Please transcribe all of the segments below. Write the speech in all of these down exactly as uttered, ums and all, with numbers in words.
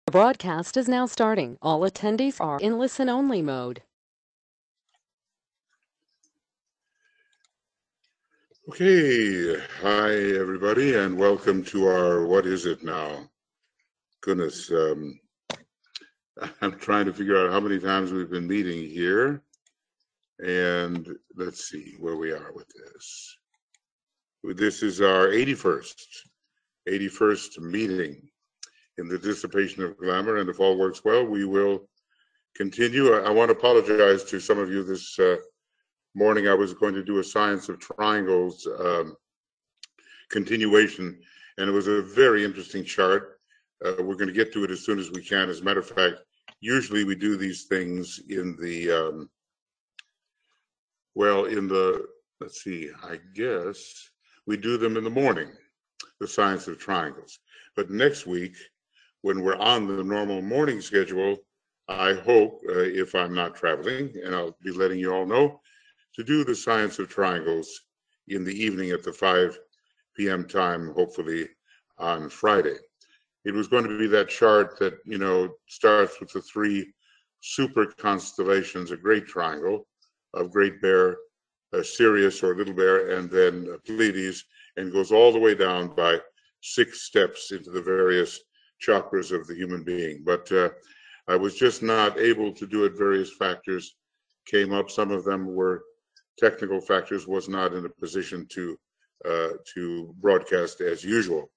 The broadcast is now starting. All attendees are in listen-only mode. Okay, hi everybody, and welcome to our What Is It Now? Goodness, um, I'm trying to figure out how many times we've been meeting here, and let's see where we are with this. This is our eighty-first, eighty-first meeting in the Dissipation of Glamour, and if all works well, we will continue. I, I want to apologize to some of you this uh, morning. I was going to do a Science of Triangles um, continuation, and it was a very interesting chart. Uh, we're going to get to it as soon as we can. As a matter of fact, usually we do these things in the, um, well, in the, let's see, I guess we do them in the morning, the Science of Triangles. But next week, when we're on the normal morning schedule, I hope, uh, if I'm not traveling, and I'll be letting you all know, to do the Science of Triangles in the evening at the five p m time, hopefully on Friday. It was going to be that chart that, you know, starts with the three super constellations, a great triangle of Great Bear, uh, Sirius or Little Bear, and then uh, Pleiades, and goes all the way down by six steps into the various chakras of the human being. But uh, I was just not able to do it. Various factors came up. Some of them were technical factors, was not in a position to uh, to broadcast as usual.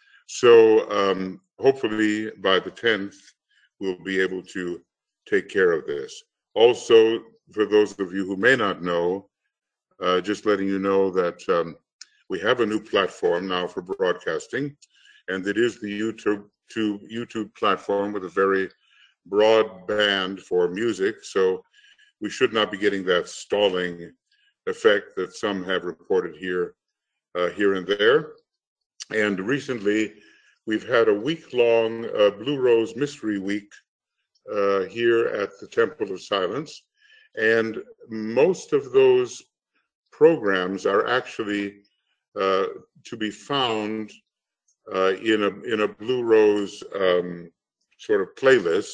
So um, hopefully by the tenth, we'll be able to take care of this. Also, for those of you who may not know, uh, just letting you know that um, we have a new platform now for broadcasting, and it is the YouTube, YouTube platform with a very broad band for music. So we should not be getting that stalling effect that some have reported here, uh, here and there. And recently, we've had a week-long uh, Blue Rose Mystery Week uh, here at the Temple of Silence, and most of those programs are actually uh, to be found uh, in a in a Blue Rose um, sort of playlist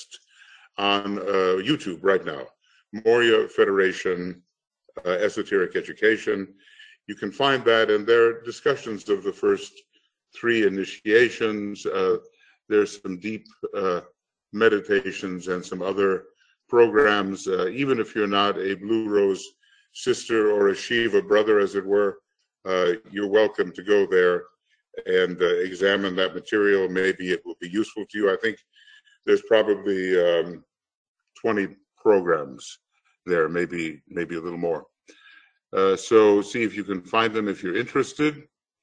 on uh, YouTube right now. Moria Federation, uh, Esoteric Education. You can find that, and there are discussions of the first three initiations. Uh, there's some deep uh, meditations and some other programs. Uh, even if you're not a Blue Rose sister or a Shiva brother, as it were, uh, you're welcome to go there and uh, examine that material. Maybe it will be useful to you. I think there's probably um, twenty programs there, maybe maybe a little more. Uh, so see if you can find them if you're interested,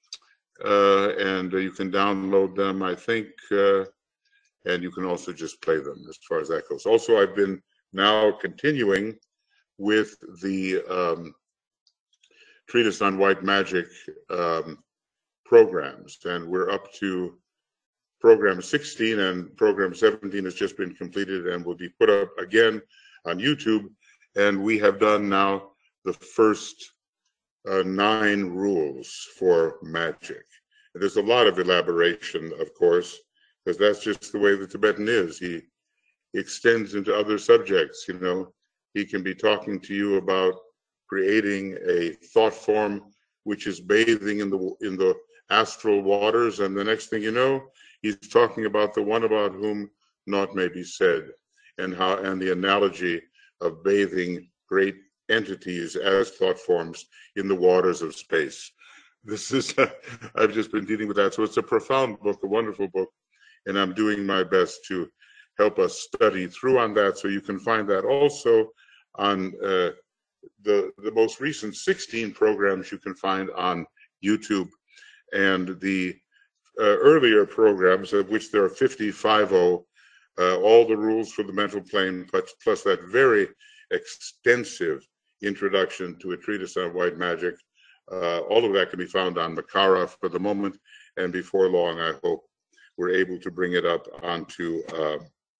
uh, and uh, you can download them, I think, uh, and you can also just play them as far as that goes. Also, I've been now continuing with the um, Treatise on White Magic um, programs, and we're up to program sixteen, and program seventeen has just been completed and will be put up again on YouTube. And we have done now the first uh, nine rules for magic. And there's a lot of elaboration, of course, because that's just the way the Tibetan is. He extends into other subjects. You know, he can be talking to you about creating a thought form which is bathing in the in the astral waters, and the next thing you know, he's talking about the one about whom naught may be said, and how and the analogy of bathing great entities as thought forms in the waters of space. This is, uh, I've just been dealing with that. So it's a profound book, a wonderful book, and I'm doing my best to help us study through on that. So you can find that also on uh, the, the most recent sixteen programs you can find on YouTube, and the uh, earlier programs, of which there are fifty-five, uh, all the rules for the mental plane, plus, plus that very extensive introduction to a treatise on white magic. Uh, all of that can be found on Makara for the moment, and before long, I hope we're able to bring it up onto uh,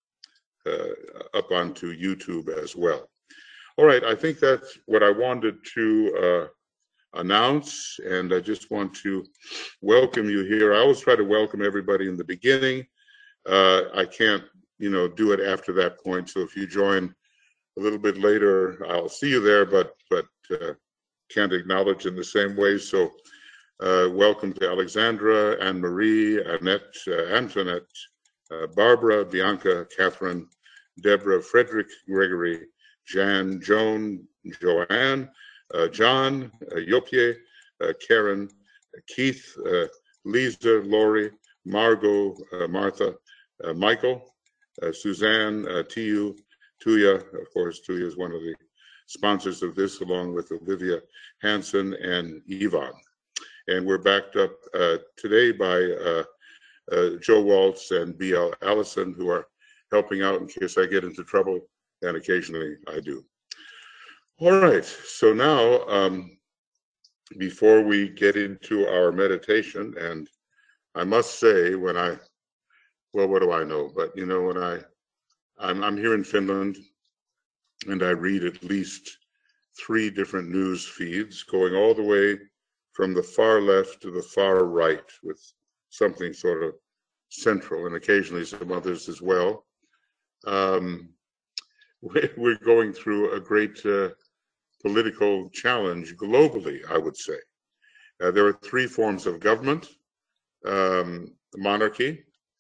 uh, up onto YouTube as well. All right, I think that's what I wanted to uh, announce, and I just want to welcome you here. I always try to welcome everybody in the beginning. Uh, I can't you know, do it after that point. So if you join a little bit later, I'll see you there, but but uh, can't acknowledge in the same way. So uh, welcome to Alexandra, Anne-Marie, Annette, uh, Antoinette, uh, Barbara, Bianca, Catherine, Deborah, Frederick, Gregory, Jan, Joan, Joanne, uh, John, uh, Yopie, uh, Karen, Keith, uh, Lisa, Lori, Margot, uh, Martha, uh, Michael, uh, Suzanne, uh, Tiu, Tuya. Of course, Tuya is one of the sponsors of this, along with Olivia Hansen and Yvonne. And we're backed up uh, today by uh, uh, Joe Waltz and B L Allison, who are helping out in case I get into trouble, and occasionally I do. All right, so now, um, before we get into our meditation, and I must say, when I, well, what do I know? But, you know, when I, I'm, I'm here in Finland, and I read at least three different news feeds going all the way from the far left to the far right, with something sort of central, and occasionally some others as well. Um, we're going through a great uh, political challenge globally, I would say. Uh, there are three forms of government: um, monarchy,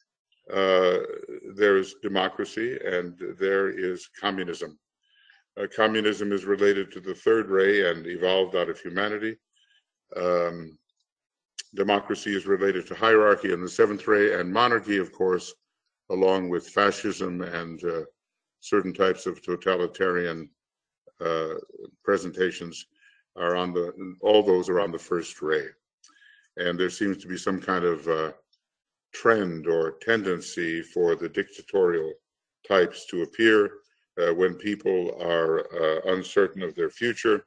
uh, there is democracy, and there is communism. Uh, communism is related to the third ray and evolved out of humanity. Um, democracy is related to hierarchy and the seventh ray, and monarchy, of course, along with fascism and uh, certain types of totalitarian uh, presentations, are on the, all those are on the first ray. And there seems to be some kind of uh, trend or tendency for the dictatorial types to appear uh, when people are uh, uncertain of their future.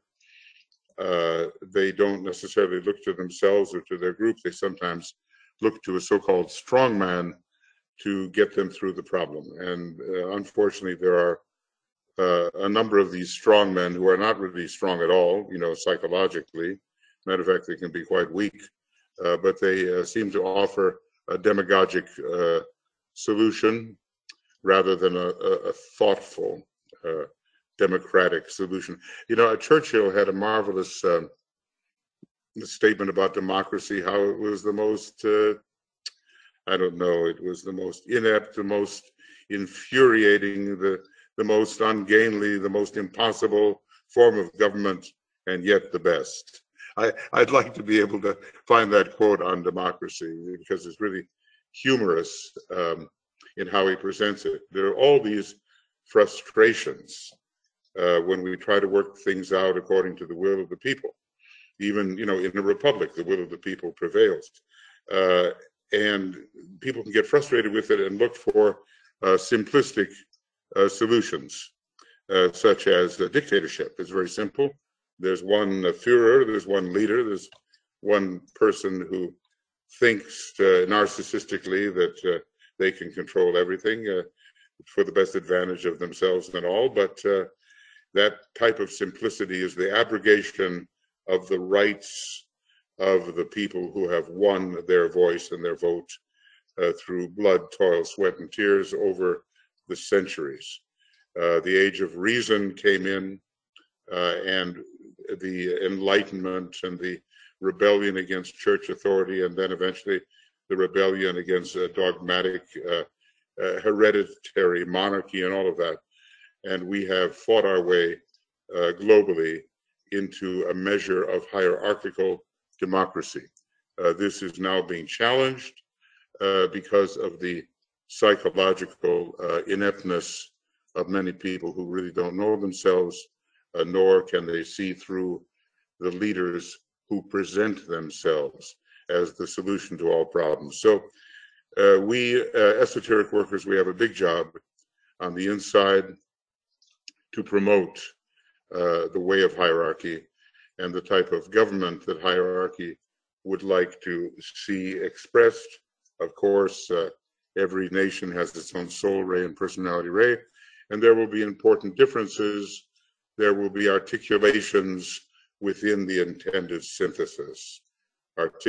Uh, they don't necessarily look to themselves or to their group. They sometimes look to a so-called strongman to get them through the problem. And uh, unfortunately, there are uh, a number of these strongmen who are not really strong at all, you know, psychologically. Matter of fact, they can be quite weak, uh, but they uh, seem to offer a demagogic uh, solution rather than a, a, a thoughtful, uh, democratic solution. You know, Churchill had a marvelous um, statement about democracy, how it was the most, uh, I don't know, it was the most inept, the most infuriating, the, the most ungainly, the most impossible form of government, and yet the best. I, I'd like to be able to find that quote on democracy, because it's really humorous um, in how he presents it. There are all these frustrations uh, when we try to work things out according to the will of the people. Even, you know, in a republic, the will of the people prevails. Uh, and people can get frustrated with it and look for uh, simplistic uh, solutions, uh, such as a dictatorship. It's very simple. There's one uh, Führer, there's one leader, there's one person who thinks uh, narcissistically that uh, they can control everything uh, for the best advantage of themselves and all, but uh, that type of simplicity is the abrogation of the rights of the people who have won their voice and their vote uh, through blood, toil, sweat, and tears over the centuries. Uh, the age of reason came in, uh, and the Enlightenment and the rebellion against church authority, and then eventually the rebellion against a dogmatic, uh, uh, hereditary monarchy and all of that. And we have fought our way uh, globally into a measure of hierarchical democracy. Uh, this is now being challenged uh, because of the psychological uh, ineptness of many people who really don't know themselves, uh, nor can they see through the leaders who present themselves as the solution to all problems. So uh, we uh, esoteric workers, we have a big job on the inside to promote uh, the way of hierarchy and the type of government that hierarchy would like to see expressed. Of course, uh, every nation has its own soul ray and personality ray, and there will be important differences. There will be articulations within the intended synthesis,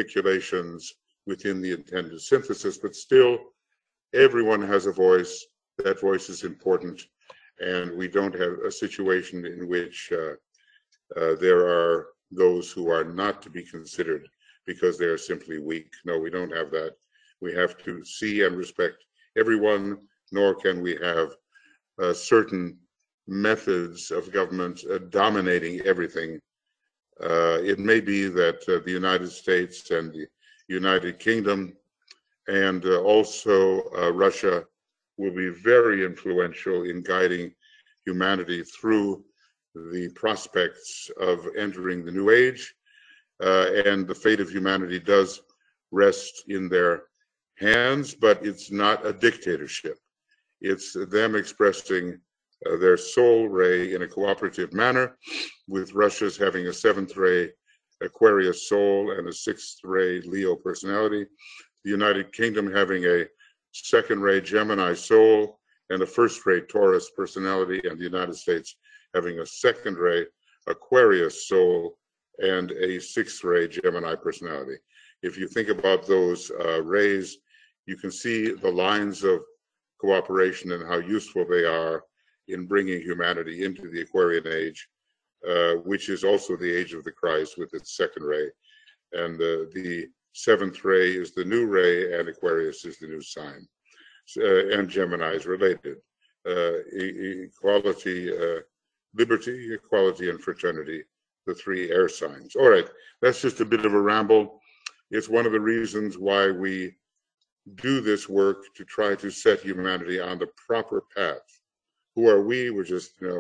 articulations within the intended synthesis, but still everyone has a voice, that voice is important, and we don't have a situation in which uh, uh, there are those who are not to be considered because they are simply weak. No, we don't have that. We have to see and respect everyone, nor can we have uh, certain methods of government uh, dominating everything. Uh, it may be that uh, the United States and the United Kingdom and uh, also uh, Russia will be very influential in guiding humanity through the prospects of entering the new age, uh, and the fate of humanity does rest in their hands, but it's not a dictatorship. It's them expressing uh, their soul ray in a cooperative manner, with Russia's having a seventh ray Aquarius soul and a sixth ray Leo personality, the United Kingdom having a second ray Gemini soul and a first ray Taurus personality, and the United States having a second ray Aquarius soul and a sixth ray Gemini personality. If you think about those uh, rays, you can see the lines of cooperation and how useful they are in bringing humanity into the Aquarian age, uh, which is also the age of the Christ with its second ray. And uh, the seventh ray is the new ray, and Aquarius is the new sign. Uh, and Gemini is related. Uh, e equality, uh, liberty, equality, and fraternity, the three air signs. All right, that's just a bit of a ramble. It's one of the reasons why we do this work, to try to set humanity on the proper path. Who are we? We're just, you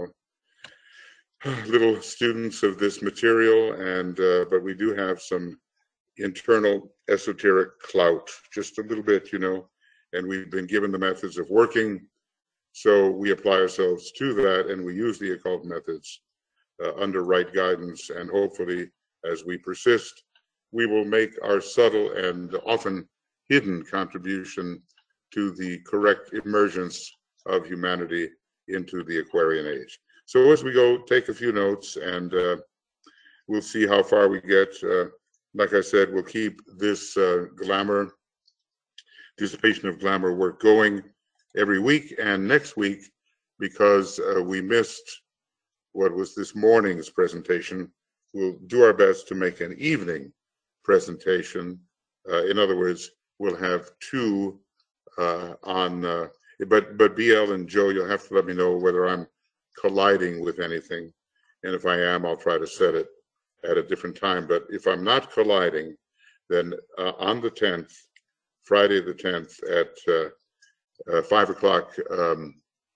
know, little students of this material, and uh, but we do have some internal esoteric clout, just a little bit, you know, and we've been given the methods of working, so we apply ourselves to that, and we use the occult methods uh, under right guidance, and hopefully, as we persist, we will make our subtle and often hidden contribution to the correct emergence of humanity into the Aquarian age. So as we go, take a few notes, and uh, we'll see how far we get. Uh, like I said, we'll keep this uh, glamour, dissipation of glamour work going every week, and next week, because uh, we missed what was this morning's presentation, we'll do our best to make an evening presentation. Uh, in other words, we'll have two uh, on, uh, but but B L and Joe, you'll have to let me know whether I'm colliding with anything, and if I am, I'll try to set it at a different time. But if I'm not colliding, then uh, on the tenth, Friday the tenth at uh, uh, five o'clock um,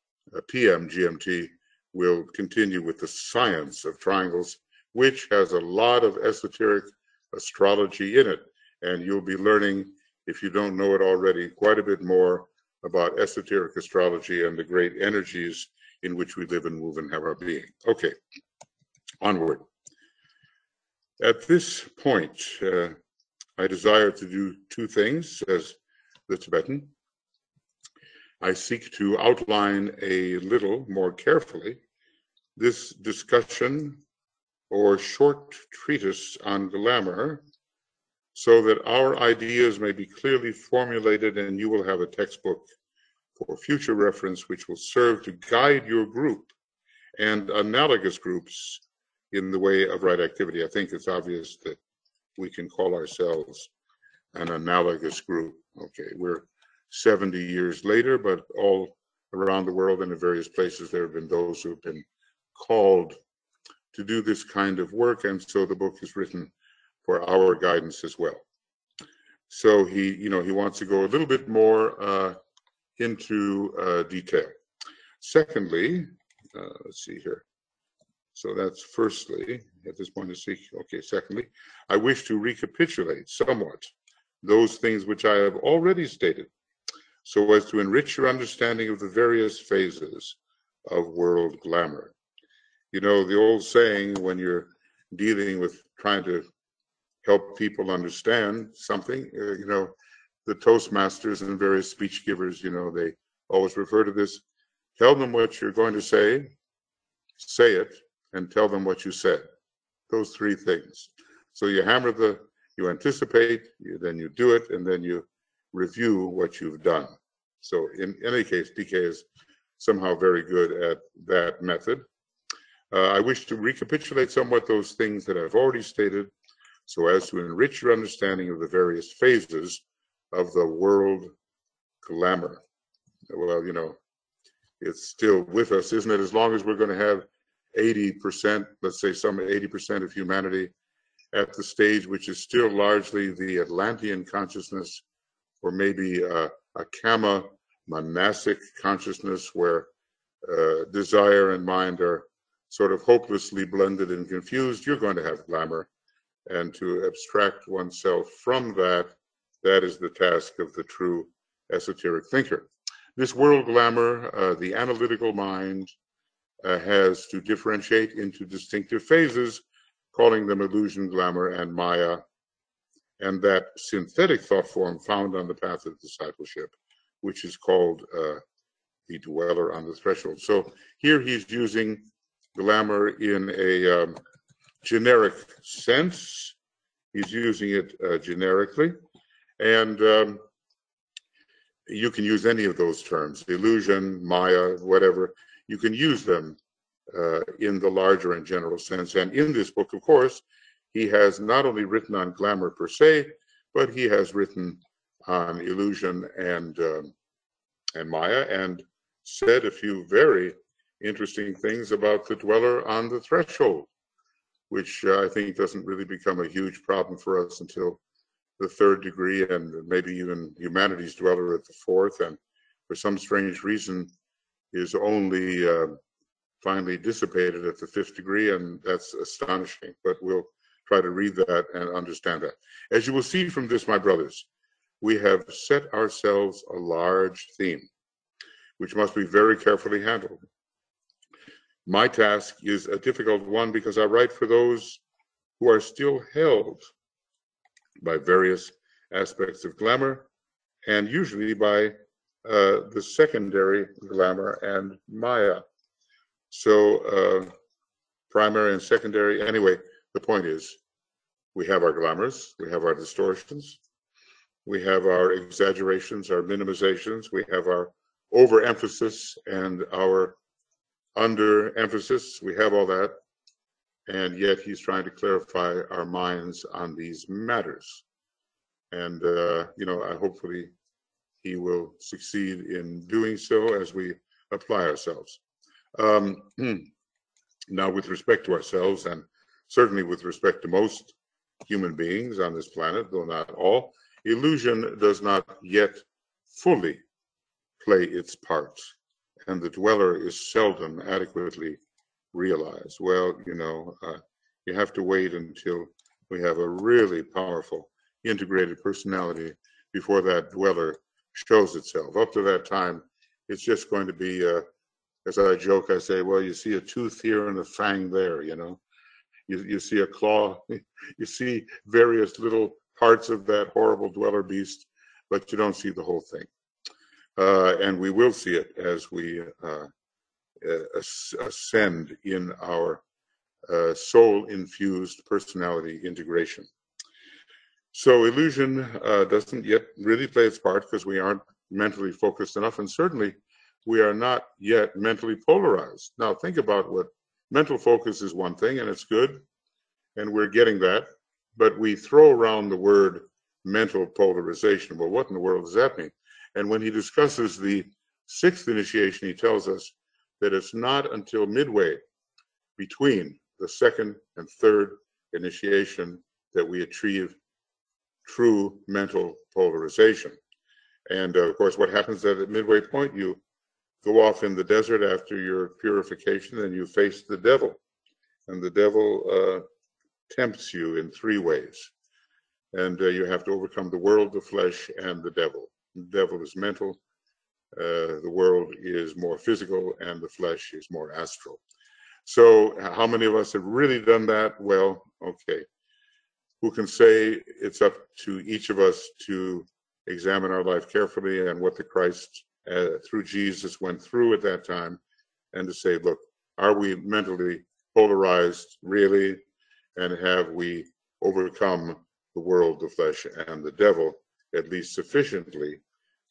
p m G M T, we'll continue with the science of triangles, which has a lot of esoteric astrology in it, and you'll be learning, if you don't know it already, quite a bit more about esoteric astrology and the great energies in which we live and move and have our being. Okay, onward. At this point, uh, I desire to do two things, says the Tibetan. I seek to outline a little more carefully this discussion or short treatise on glamour, so that our ideas may be clearly formulated, and you will have a textbook for future reference which will serve to guide your group and analogous groups in the way of right activity. I think it's obvious that we can call ourselves an analogous group. Okay, we're seventy years later, but all around the world and in various places there have been those who have been called to do this kind of work, and so the book is written for our guidance as well. So he, you know, he wants to go a little bit more uh, into uh, detail. Secondly, uh, let's see here. So that's firstly, at this point, to seek. Okay, secondly, I wish to recapitulate somewhat those things which I have already stated, so as to enrich your understanding of the various phases of world glamour. You know, the old saying, when you're dealing with trying to help people understand something, uh, you know, the Toastmasters and various speech givers, you know, they always refer to this: tell them what you're going to say, say it, and tell them what you said. Those three things. So you hammer the, you anticipate, you, then you do it, and then you review what you've done. So in any case, D K is somehow very good at that method. Uh, I wish to recapitulate somewhat those things that I've already stated so as to enrich your understanding of the various phases of the world glamour. Well, you know, it's still with us, isn't it? As long as we're going to have eighty percent, let's say some eighty percent of humanity at the stage which is still largely the Atlantean consciousness, or maybe uh, a Kama monastic consciousness where uh, desire and mind are sort of hopelessly blended and confused, you're going to have glamour. And to abstract oneself from that, that is the task of the true esoteric thinker. This world glamour, uh, the analytical mind, uh, has to differentiate into distinctive phases, calling them illusion, glamour, and Maya, and that synthetic thought form found on the path of discipleship, which is called uh, the dweller on the threshold. So here he's using glamour in a um, generic sense. He's using it uh, generically, and um, you can use any of those terms, illusion, Maya, whatever. You can use them uh, in the larger and general sense. And in this book, of course, he has not only written on glamour per se, but he has written on illusion and um, and Maya, and said a few very interesting things about the dweller on the threshold, which uh, I think doesn't really become a huge problem for us until the third degree, and maybe even humanity's dweller at the fourth, and for some strange reason is only uh, finally dissipated at the fifth degree, and that's astonishing. But we'll try to read that and understand that. As you will see from this, my brothers, we have set ourselves a large theme, which must be very carefully handled. My task is a difficult one because I write for those who are still held by various aspects of glamour, and usually by uh, the secondary glamour and Maya. So uh, primary and secondary, anyway, the point is we have our glamours, we have our distortions, we have our exaggerations, our minimizations, we have our overemphasis and our underemphasis, we have all that. And yet he's trying to clarify our minds on these matters. And, uh, you know, I hopefully he will succeed in doing so as we apply ourselves. Um, now, with respect to ourselves, and certainly with respect to most human beings on this planet, though not all, illusion does not yet fully play its part, and the dweller is seldom adequately realized. Well, you know, uh, you have to wait until we have a really powerful integrated personality before that dweller shows itself. Up to that time, it's just going to be, uh, as I joke, I say, well, you see a tooth here and a fang there, you know. You, you see a claw, you see various little parts of that horrible dweller beast, but you don't see the whole thing. Uh, and we will see it as we uh, ascend in our uh, soul-infused personality integration. So illusion uh, doesn't yet really play its part because we aren't mentally focused enough, and certainly we are not yet mentally polarized. Now think about what mental focus is. One thing, and it's good, and we're getting that, but we throw around the word mental polarization. Well, what in the world does that mean? And when he discusses the sixth initiation, he tells us that it's not until midway between the second and third initiation that we achieve true mental polarization. And uh, of course, what happens at the midway point, you go off in the desert after your purification and you face the devil. And the devil uh, tempts you in three ways. And uh, you have to overcome the world, the flesh, and the devil. The devil is mental, uh, the world is more physical, and the flesh is more astral. So how many of us have really done that? Well, okay. Who can say? It's up to each of us to examine our life carefully and what the Christ uh, through Jesus went through at that time, and to say, look, are we mentally polarized really? And have we overcome the world, the flesh, and the devil, at least sufficiently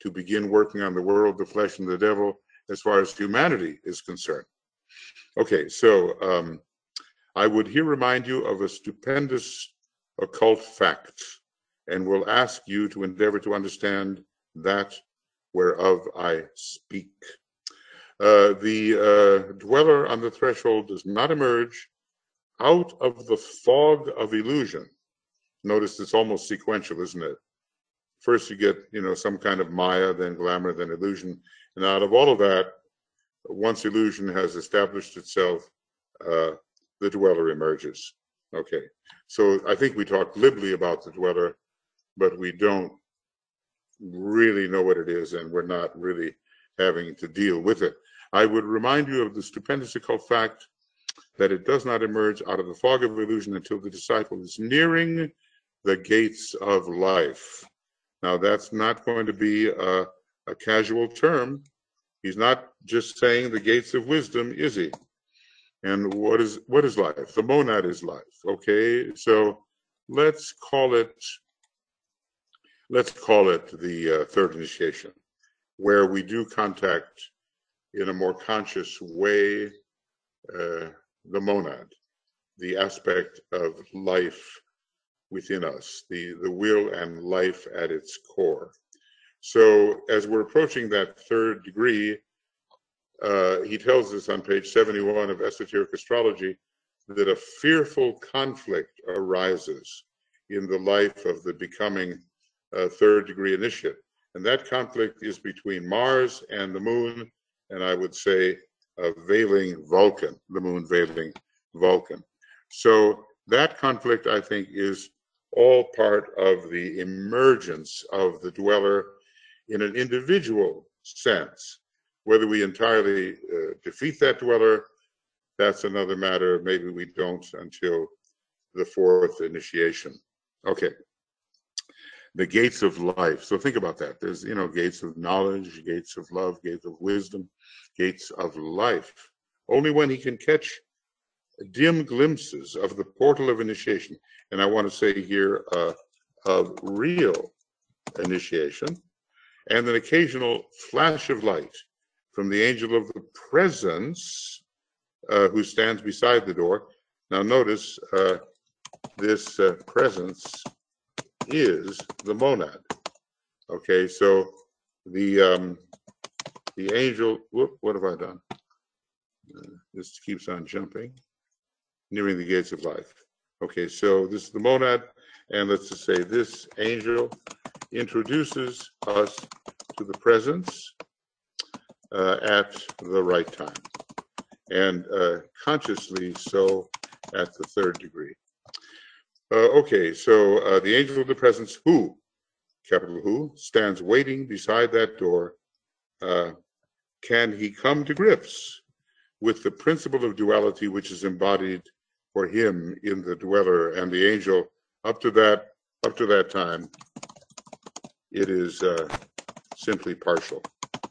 to begin working on the world, the flesh, and the devil as far as humanity is concerned. Okay, so um, I would here remind you of a stupendous occult fact, and will ask you to endeavor to understand that whereof I speak. Uh, the uh, dweller on the threshold does not emerge out of the fog of illusion. Notice it's almost sequential, isn't it? First you get, you know, some kind of Maya, then glamour, then illusion. And out of all of that, once illusion has established itself, uh, the dweller emerges. Okay, so I think we talk glibly about the dweller, but we don't really know what it is, and we're not really having to deal with it. I would remind you of the stupendous occult fact that it does not emerge out of the fog of illusion until the disciple is nearing the gates of life. Now, that's not going to be a, a casual term. He's not just saying the gates of wisdom, is he? And what is what is life? The monad is life. Okay, so let's call it let's call it the uh, third initiation, where we do contact in a more conscious way uh, the monad, the aspect of life within us, the, the will and life at its core. So as we're approaching that third degree, uh, he tells us on page seventy-one of Esoteric Astrology that a fearful conflict arises in the life of the becoming uh, third degree initiate. And that conflict is between Mars and the moon, and I would say a veiling Vulcan, the moon veiling Vulcan. So that conflict, I think, is all part of the emergence of the dweller in an individual sense. Whether we entirely uh, defeat that dweller, that's another matter. Maybe we don't until the fourth initiation. Okay. The gates of life. So think about that. There's, you know, gates of knowledge, gates of love, gates of wisdom, gates of life. Only when he can catch dim glimpses of the portal of initiation, and I want to say here uh, of real initiation, and an occasional flash of light from the angel of the presence uh, who stands beside the door. Now notice uh, this uh, presence is the monad. Okay, so the um, the angel, whoop, what have I done? Uh, this keeps on jumping. Nearing the gates of life. Okay, so this is the monad, and let's just say this angel introduces us to the presence uh, at the right time, and uh, consciously so at the third degree. Uh, okay, so uh, the angel of the presence, who, capital who, stands waiting beside that door. Uh, can he come to grips with the principle of duality which is embodied for him in the dweller and the angel? Up to that, up to that time, it is uh, simply partial.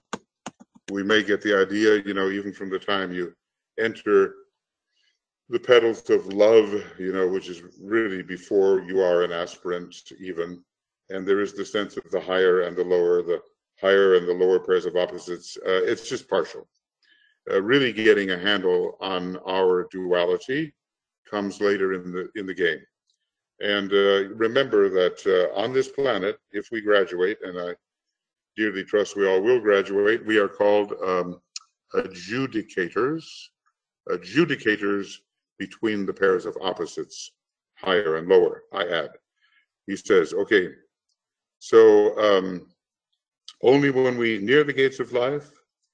We may get the idea, you know, even from the time you enter the petals of love, you know, which is really before you are an aspirant even, and there is the sense of the higher and the lower, the higher and the lower pairs of opposites. Uh, it's just partial. Uh, really getting a handle on our duality comes later in the in the game. And uh, remember that uh, on this planet, if we graduate, and I dearly trust we all will graduate, we are called um, adjudicators, adjudicators between the pairs of opposites, higher and lower, I add. He says, okay, so um, only when we near the gates of life,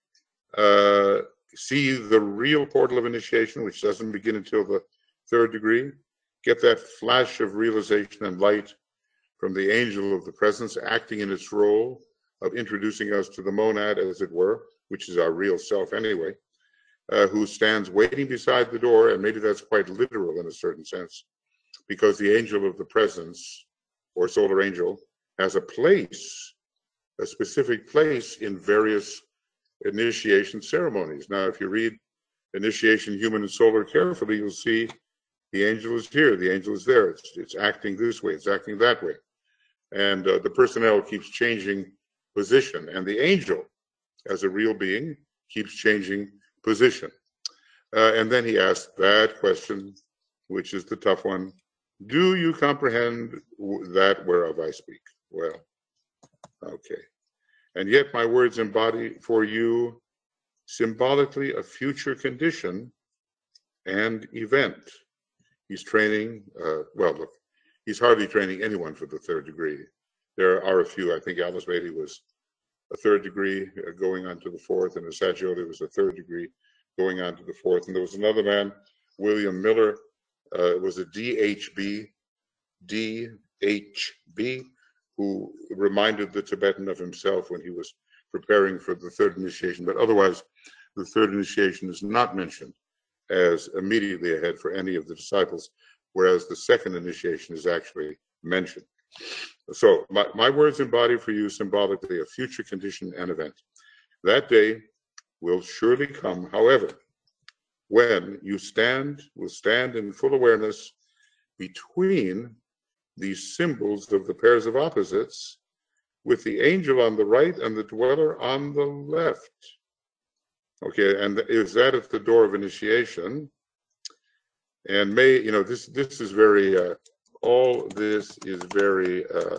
uh, see the real portal of initiation, which doesn't begin until the third degree, get that flash of realization and light from the angel of the presence acting in its role of introducing us to the monad, as it were, which is our real self anyway, uh, who stands waiting beside the door, and maybe that's quite literal in a certain sense, because the angel of the presence, or solar angel, has a place, a specific place in various initiation ceremonies. Now, if you read Initiation Human and Solar carefully, you'll see the angel is here, the angel is there, it's, it's acting this way, it's acting that way. And uh, the personnel keeps changing position. And the angel, as a real being, keeps changing position. Uh, and then he asked that question, which is the tough one. Do you comprehend that whereof I speak? Well, okay. And yet my words embody for you symbolically a future condition and event. He's training, uh, well, look, he's hardly training anyone for the third degree. There are a few. I think Alice Bailey was a third degree uh, going on to the fourth, and Assaggio was a third degree going on to the fourth. And there was another man, William Miller, uh, was a D H B, D H B, who reminded the Tibetan of himself when he was preparing for the third initiation. But otherwise, the third initiation is not mentioned as immediately ahead for any of the disciples, whereas the second initiation is actually mentioned. So my, my words embody for you symbolically a future condition and event. That day will surely come, however, when you stand, will stand in full awareness between these symbols of the pairs of opposites, with the angel on the right and the dweller on the left. Okay, and is that at the door of initiation? And may, you know, this this is very, uh, all this is very uh,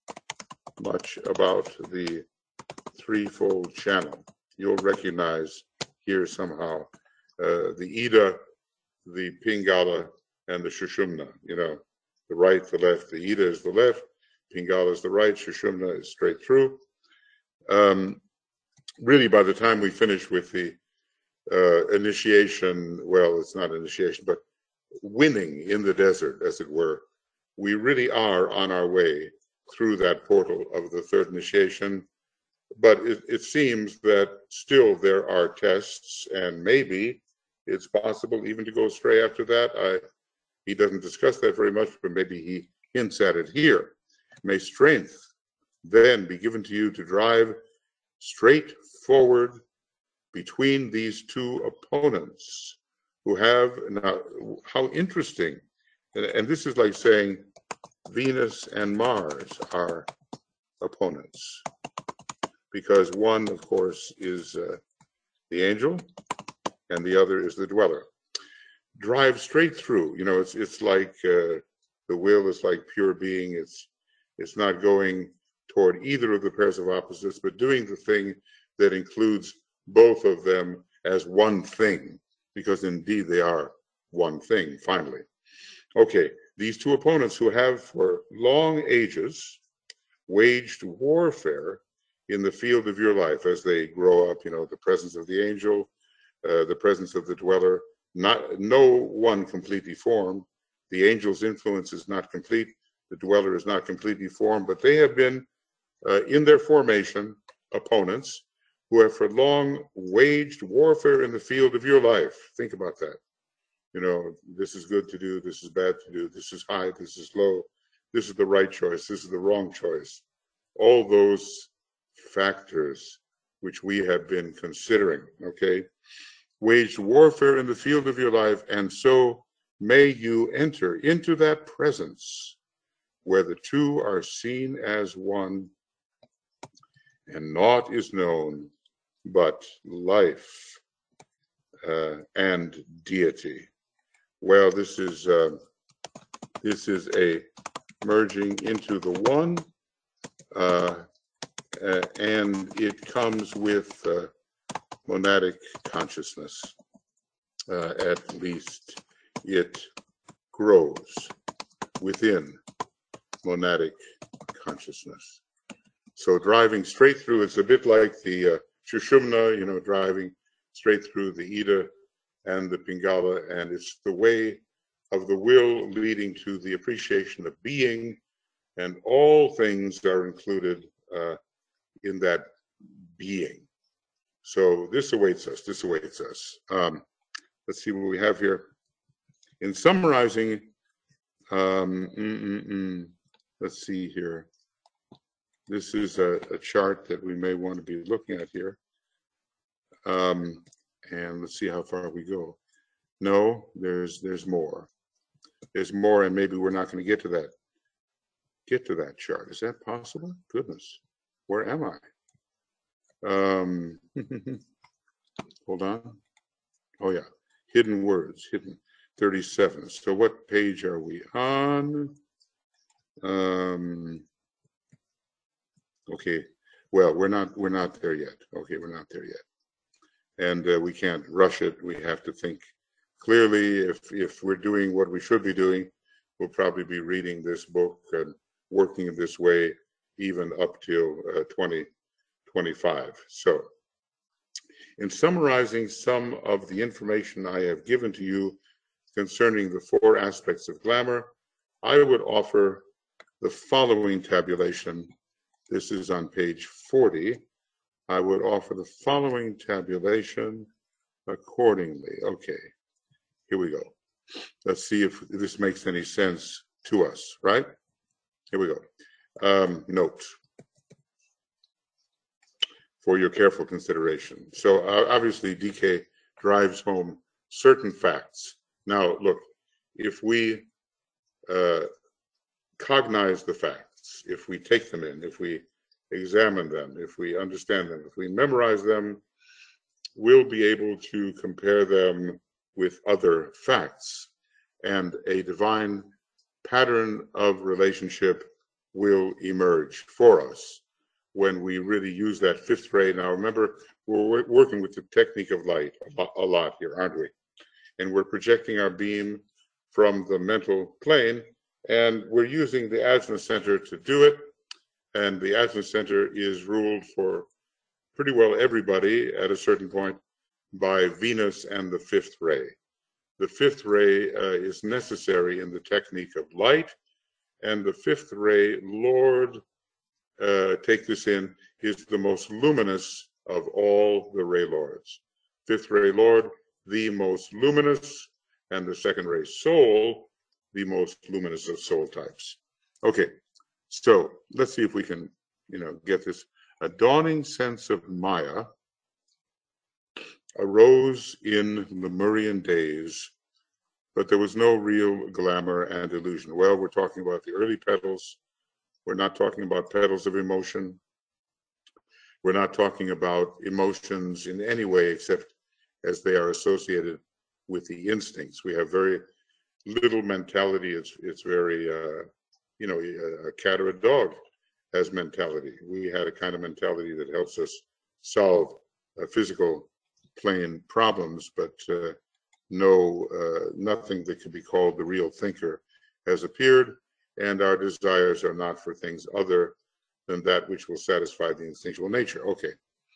much about the threefold channel. You'll recognize here somehow uh, the Ida, the Pingala, and the Sushumna. You know, the right, the left. The Ida is the left, Pingala is the right, Sushumna is straight through. Um, really, by the time we finish with the uh, initiation, well, it's not initiation, but winning in the desert, as it were, we really are on our way through that portal of the third initiation. But it, it seems that still there are tests, and maybe it's possible even to go astray after that. I, he doesn't discuss that very much, but maybe he hints at it here. May strength then be given to you to drive straight forward between these two opponents who have, now, how interesting, and, and this is like saying Venus and Mars are opponents, because one, of course, is uh, the angel, and the other is the dweller. Drive straight through. You know, it's it's like uh, the will is like pure being. It's it's not going toward either of the pairs of opposites, but doing the thing that includes both of them as one thing, because indeed they are one thing, finally. Okay, these two opponents who have for long ages waged warfare in the field of your life as they grow up, you know, the presence of the angel, uh, the presence of the dweller, not no one completely formed. The angel's influence is not complete. The dweller is not completely formed, but they have been uh, in their formation opponents who have for long waged warfare in the field of your life. Think about that. You know, this is good to do, this is bad to do, this is high, this is low, this is the right choice, this is the wrong choice. All those factors which we have been considering, okay? Waged warfare in the field of your life, and so may you enter into that presence where the two are seen as one, and naught is known but life uh, and deity. Well, this is uh, this is a merging into the one, uh, uh, and it comes with uh, monadic consciousness. Uh, at least it grows within monadic consciousness. So driving straight through, it's a bit like the uh, Sushumna, you know, driving straight through the Ida and the Pingala, and it's the way of the will leading to the appreciation of being, and all things are included uh, in that being. So this awaits us, this awaits us. Um, let's see what we have here. In summarizing, um, mm, mm, mm, let's see here. This is a, a chart that we may want to be looking at here. Um, and let's see how far we go. No, there's there's more. There's more, and maybe we're not going to get to that. Get to that chart. Is that possible? Goodness, where am I? Um, hold on. Oh yeah, hidden words, hidden thirty-seven. So what page are we on? Um, okay, well, we're not we're not there yet. Okay, we're not there yet, and uh, we can't rush it. We have to think clearly. If if we're doing what we should be doing, we'll probably be reading this book and working in this way even up till uh, twenty twenty-five. So, in summarizing some of the information I have given to you concerning the four aspects of glamour, I would offer the following tabulation. This is on page forty. I would offer the following tabulation accordingly. Okay, here we go. Let's see if this makes any sense to us, right? Here we go. Um, note for your careful consideration. So uh, obviously D K drives home certain facts. Now, look, if we uh, cognize the facts, if we take them in, if we examine them, if we understand them, if we memorize them, we'll be able to compare them with other facts, and a divine pattern of relationship will emerge for us when we really use that fifth ray. Now, remember, we're working with the technique of light a lot, a lot here, aren't we? And we're projecting our beam from the mental plane, and we're using the Ajna Center to do it. And the Ajna Center is ruled for pretty well everybody at a certain point by Venus and the fifth ray. The fifth ray uh, is necessary in the technique of light, and the fifth ray, Lord, uh, take this in, is the most luminous of all the ray lords. Fifth ray Lord, the most luminous, and the second ray Soul, the most luminous of soul types. Okay, so let's see if we can, you know, get this. A dawning sense of Maya arose in Lemurian days, but there was no real glamour and illusion. Well, we're talking about the early petals. We're not talking about petals of emotion. We're not talking about emotions in any way except as they are associated with the instincts. We have very little mentality. It's it's very, uh, you know, a cat or a dog has mentality. We had a kind of mentality that helps us solve uh, physical plane problems, but uh, no, uh, nothing that could be called the real thinker has appeared, and our desires are not for things other than that which will satisfy the instinctual nature. Okay,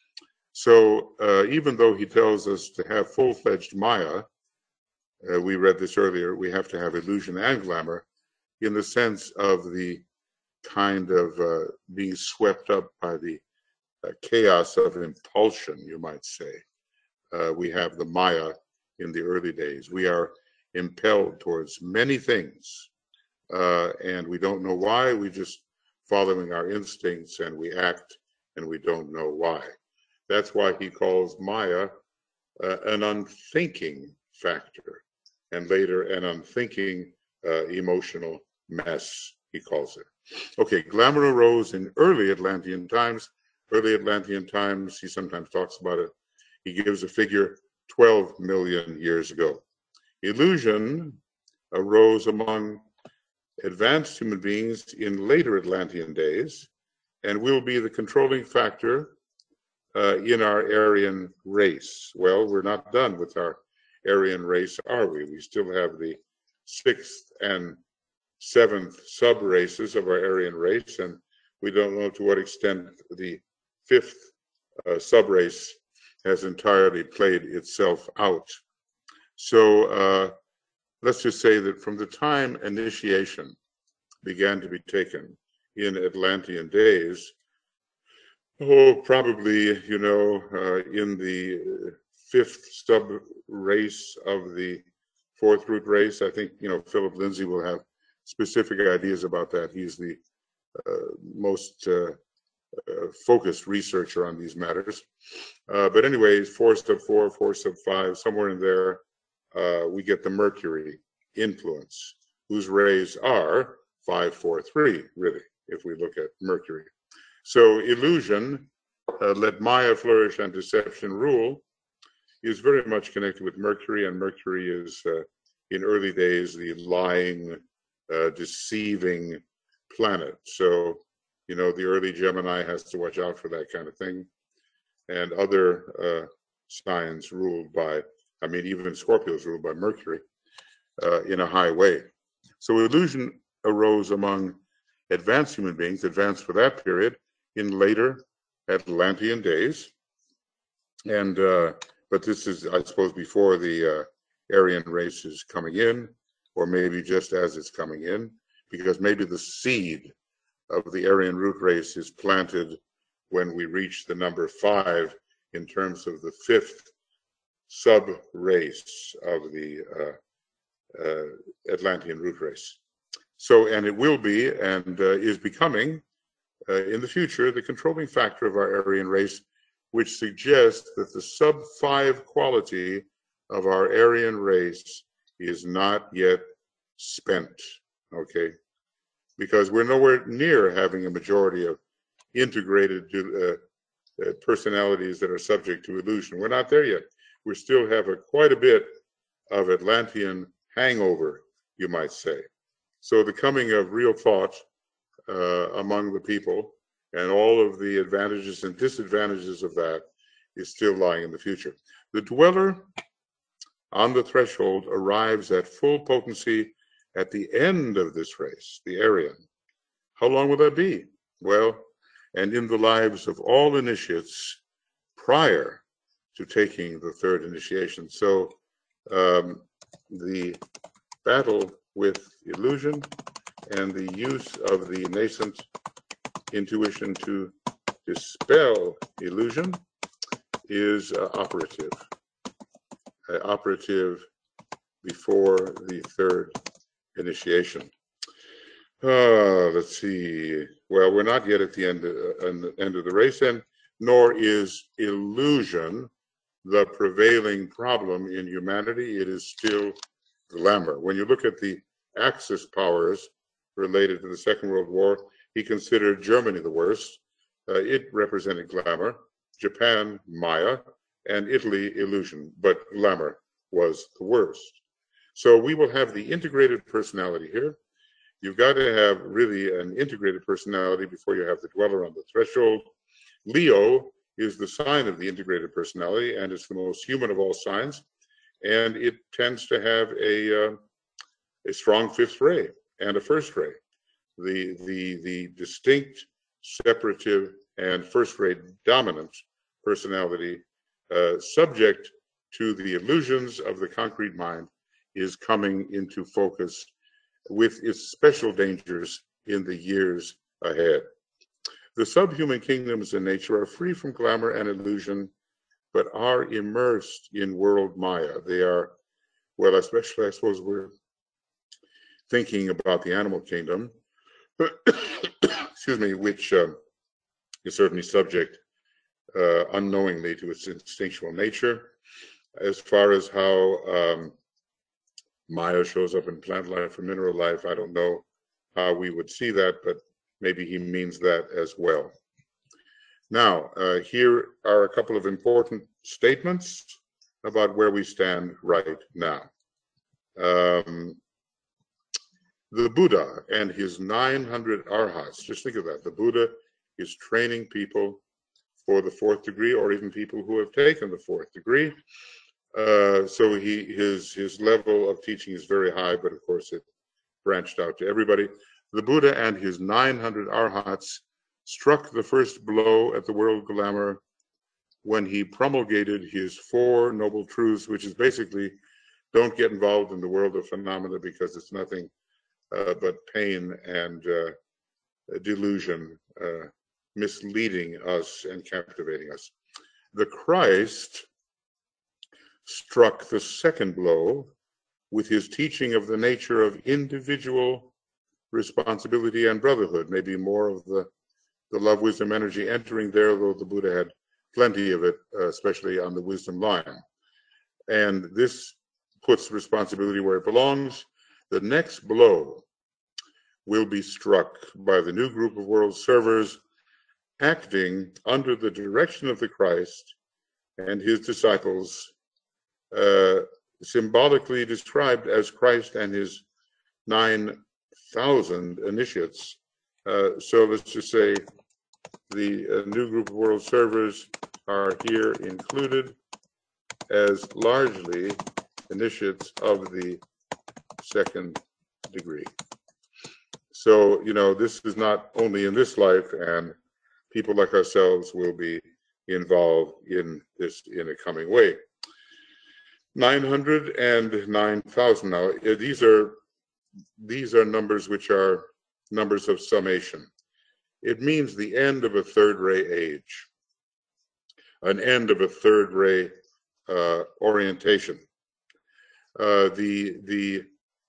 so uh, even though he tells us to have full-fledged Maya, uh, we read this earlier, we have to have illusion and glamour in the sense of the kind of uh, being swept up by the uh, chaos of impulsion, you might say. Uh, we have the Maya in the early days. We are impelled towards many things, uh, and we don't know why. We just following our instincts, and we act, and we don't know why. That's why he calls Maya uh, an unthinking factor, and later an unthinking uh, emotional mess, he calls it. Okay, glamour arose in early Atlantean times. Early Atlantean times, he sometimes talks about it. He gives a figure twelve million years ago. Illusion arose among advanced human beings in later Atlantean days, and will be the controlling factor uh, in our Aryan race. Well, we're not done with our Aryan race, are we? We still have the sixth and seventh sub-races of our Aryan race, and we don't know to what extent the fifth uh, sub-race has entirely played itself out. So uh, let's just say that from the time initiation began to be taken in Atlantean days, oh, probably, you know, uh, in the fifth sub-race of the fourth root race, I think, you know, Philip Lindsay will have specific ideas about that. He's the uh, most uh, uh, focused researcher on these matters. Uh, but anyways, four sub four, four sub five, somewhere in there, uh, we get the Mercury influence, whose rays are five, four, three, really, if we look at Mercury. So illusion uh, let Maya flourish and deception rule is very much connected with Mercury, and Mercury is, uh, in early days, the lying, uh, deceiving planet. So, you know, the early Gemini has to watch out for that kind of thing. And other uh, signs ruled by, I mean, even Scorpio is ruled by Mercury uh, in a high way. So illusion arose among advanced human beings, advanced for that period, in later Atlantean days. And, uh, but this is, I suppose, before the uh, Aryan race is coming in, or maybe just as it's coming in, because maybe the seed of the Aryan root race is planted when we reach the number five in terms of the fifth sub-race of the uh, uh, Atlantean root race. So, and it will be and uh, is becoming uh, in the future the controlling factor of our Aryan race, which suggests that the sub-five quality of our Aryan race is not yet spent, okay? Because we're nowhere near having a majority of integrated uh, uh, personalities that are subject to illusion. We're not there yet. We still have a, quite a bit of Atlantean hangover, you might say. So the coming of real thought uh, among the people and all of the advantages and disadvantages of that is still lying in the future. The dweller on the threshold arrives at full potency at the end of this race, the Aryan. How long will that be? Well, and in the lives of all initiates prior to taking the third initiation. So um, the battle with illusion and the use of the nascent intuition to dispel illusion is uh, operative, uh, operative before the third initiation. Uh, let's see. Well, we're not yet at the end, uh, end of the race, and nor is illusion the prevailing problem in humanity. It is still glamour. When you look at the Axis powers related to the Second World War, he considered Germany the worst. Uh, it represented glamour, Japan, Maya, and Italy, illusion, but glamour was the worst. So we will have the integrated personality here. You've got to have really an integrated personality before you have the dweller on the threshold. Leo is the sign of the integrated personality, and it's the most human of all signs. And it tends to have a, uh, a strong fifth ray and a first ray. The, the, the distinct, separative, and first ray dominant personality uh, subject to the illusions of the concrete mind is coming into focus with its special dangers in the years ahead. The subhuman kingdoms in nature are free from glamour and illusion, but are immersed in world Maya. They are, well, especially I suppose we're thinking about the animal kingdom, excuse me, which um, is certainly subject uh, unknowingly to its instinctual nature. As far as how um, Maya shows up in plant life or mineral life, I don't know how we would see that, but maybe he means that as well. Now, uh, here are a couple of important statements about where we stand right now. Um, the Buddha and his nine hundred arhats, just think of that. The Buddha is training people for the fourth degree, or even people who have taken the fourth degree. Uh, so he his his level of teaching is very high, but of course it branched out to everybody. The Buddha and his nine hundred arhats struck the first blow at the world glamour when he promulgated his four noble truths, which is basically don't get involved in the world of phenomena because it's nothing uh, but pain and uh, delusion, uh, misleading us and captivating us. The Christ struck the second blow with his teaching of the nature of individual responsibility and brotherhood, maybe more of the, the love, wisdom, energy entering there, though the Buddha had plenty of it, uh, especially on the wisdom line. And this puts responsibility where it belongs. The next blow will be struck by the new group of world servers acting under the direction of the Christ and his disciples, uh, symbolically described as Christ and his nine thousand initiates. Uh, so let's just say the uh, new group of world servers are here included as largely initiates of the second degree. So, you know, this is not only in this life, and people like ourselves will be involved in this in a coming way. nine hundred and nine thousand now, these are these are numbers which are numbers of summation. It means the end of a third ray age, an end of a third ray uh, orientation. Uh, the the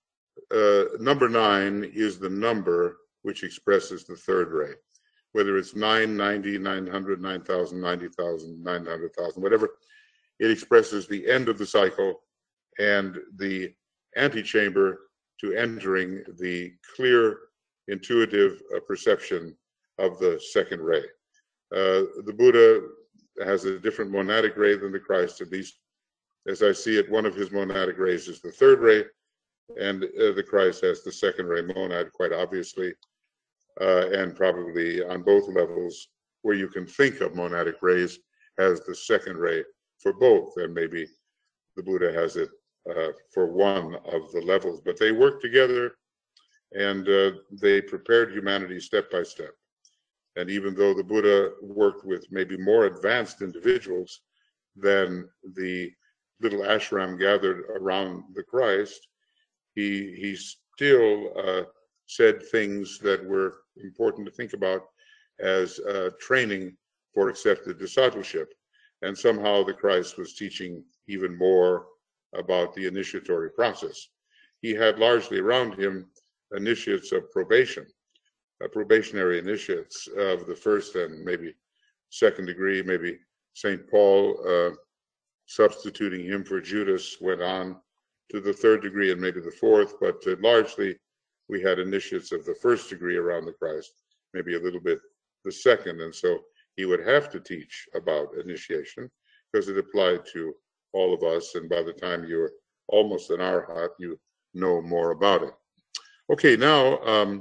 uh, number nine is the number which expresses the third ray, whether it's nine, ninety, nine hundred, nine thousand, ninety thousand, nine hundred thousand, whatever. It expresses the end of the cycle and the antechamber to entering the clear, intuitive uh, perception of the second ray. Uh, the Buddha has a different monadic ray than the Christ, at least as I see it. One of his monadic rays is the third ray, and uh, the Christ has the second ray monad, quite obviously, uh, and probably on both levels where you can think of monadic rays has the second ray for both, and maybe the Buddha has it uh, for one of the levels, but they work together, and uh, they prepared humanity step by step. And even though the Buddha worked with maybe more advanced individuals than the little ashram gathered around the Christ, he he still uh, said things that were important to think about as uh, training for accepted discipleship. And somehow the Christ was teaching even more about the initiatory process. He had largely around him initiates of probation, uh, probationary initiates of the first and maybe second degree. Maybe Saint Paul, uh, substituting him for Judas, went on to the third degree and maybe the fourth, but uh, largely we had initiates of the first degree around the Christ, maybe a little bit the second. And so he would have to teach about initiation because it applied to all of us. And by the time you're almost an arhat, you know more about it. Okay, now um,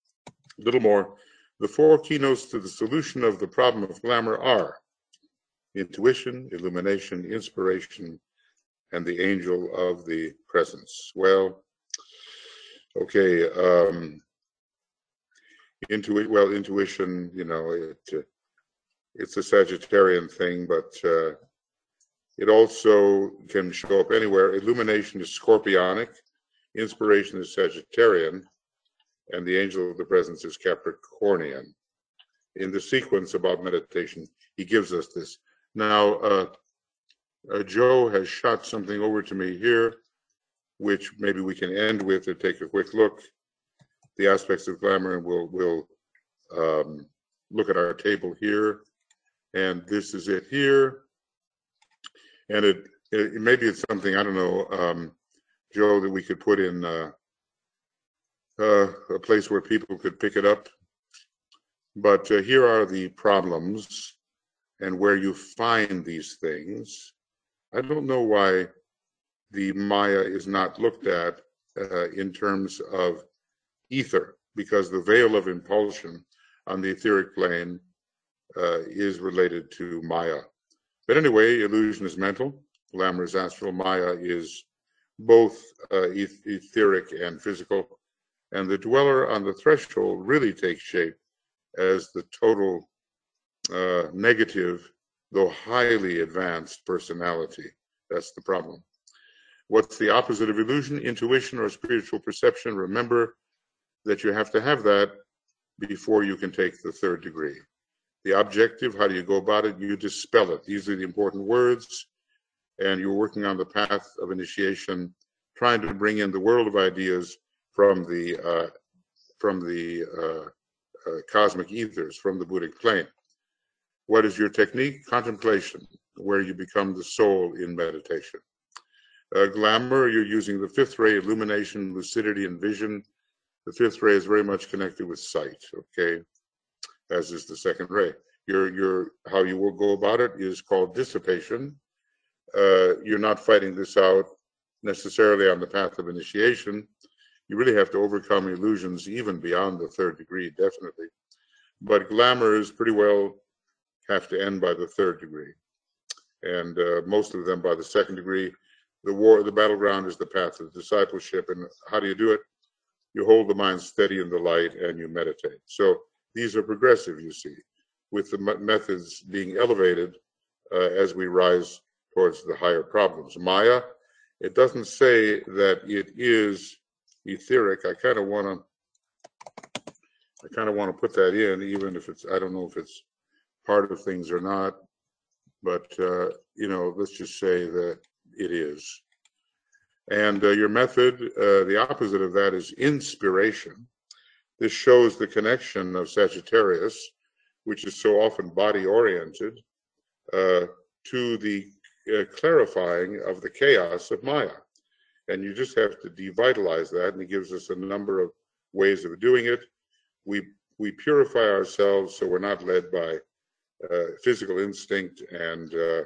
a little more. The four keynotes to the solution of the problem of glamour are intuition, illumination, inspiration, and the angel of the presence. Well, okay, um, intuit well, intuition, you know, it, uh, it's a Sagittarian thing, but uh, it also can show up anywhere. Illumination is Scorpionic, inspiration is Sagittarian, and the angel of the presence is Capricornian. In the sequence about meditation, he gives us this. Now, uh, uh, Joe has shot something over to me here, which maybe we can end with and take a quick look. The aspects of glamour, and we'll, we'll um, look at our table here. And this is it here. And it, it maybe it's something, I don't know, um, Joe, that we could put in uh, uh, a place where people could pick it up. But uh, here are the problems and where you find these things. I don't know why the Maya is not looked at uh, in terms of ether, because the veil of impulsion on the etheric plane uh, is related to Maya. But anyway, illusion is mental, glamour is astral, Maya is both uh, eth etheric and physical. And the dweller on the threshold really takes shape as the total uh, negative, though highly advanced personality. That's the problem. What's the opposite of illusion? Intuition or spiritual perception. Remember that you have to have that before you can take the third degree. The objective, how do you go about it? You dispel it. These are the important words. And you're working on the path of initiation, trying to bring in the world of ideas from the uh, from the uh, uh, cosmic ethers, from the Buddhic plane. What is your technique? Contemplation, where you become the soul in meditation. Uh, glamour, you're using the fifth ray, illumination, lucidity, and vision. The fifth ray is very much connected with sight, okay, as is the second ray. Your, your, how you will go about it is called dissipation. Uh, you're not fighting this out necessarily on the path of initiation. You really have to overcome illusions even beyond the third degree, definitely. But glamours pretty well have to end by the third degree, and uh, most of them by the second degree. The war, the battleground is the path of discipleship. And how do you do it? You hold the mind steady in the light and you meditate. So these are progressive, you see, with the methods being elevated uh, as we rise towards the higher problems. Maya, it doesn't say that it is etheric. I kind of want to, I kind of want to put that in, even if it's, I don't know if it's part of things or not, but uh, you know, let's just say that it is. And uh, your method, uh, the opposite of that is inspiration. This shows the connection of Sagittarius, which is so often body-oriented, uh, to the uh, clarifying of the chaos of Maya. And you just have to devitalize that, and it gives us a number of ways of doing it. We, we purify ourselves so we're not led by uh, physical instinct and, uh,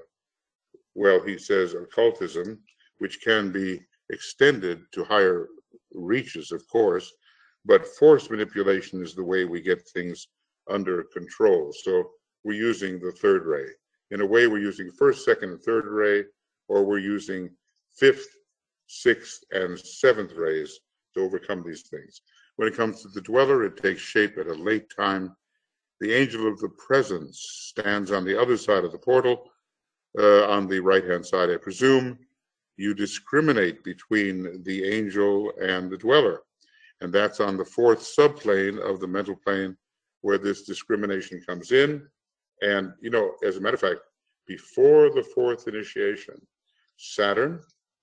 well, he says occultism, which can be extended to higher reaches, of course, but force manipulation is the way we get things under control. So we're using the third ray. In a way, we're using first, second, and third ray, or we're using fifth, sixth, and seventh rays to overcome these things. When it comes to the dweller, it takes shape at a late time. The angel of the presence stands on the other side of the portal, uh, on the right-hand side, I presume. You discriminate between the angel and the dweller. And that's on the fourth subplane of the mental plane where this discrimination comes in. And, you know, as a matter of fact, before the fourth initiation, Saturn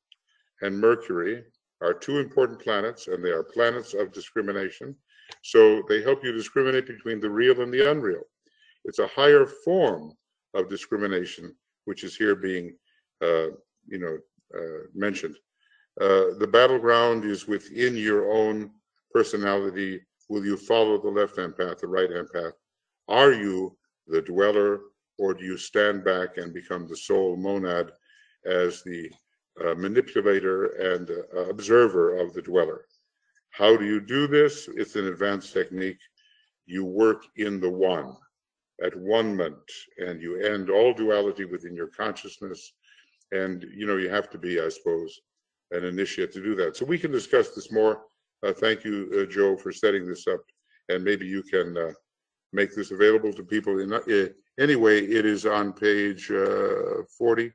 and Mercury are two important planets, and they are planets of discrimination. So they help you discriminate between the real and the unreal. It's a higher form of discrimination, which is here being, uh, you know, uh, mentioned. Uh, the battleground is within your own personality. Will you follow the left-hand path, the right-hand path? Are you the dweller, or do you stand back and become the soul monad as the uh, manipulator and uh, observer of the dweller? How do you do this? It's an advanced technique. You work in the one, at one-ment, and you end all duality within your consciousness. And, you know, you have to be, I suppose, an initiate to do that. So we can discuss this more. Uh, thank you, uh, Joe, for setting this up. And maybe you can uh, make this available to people. In, uh, anyway, it is on page uh, forty,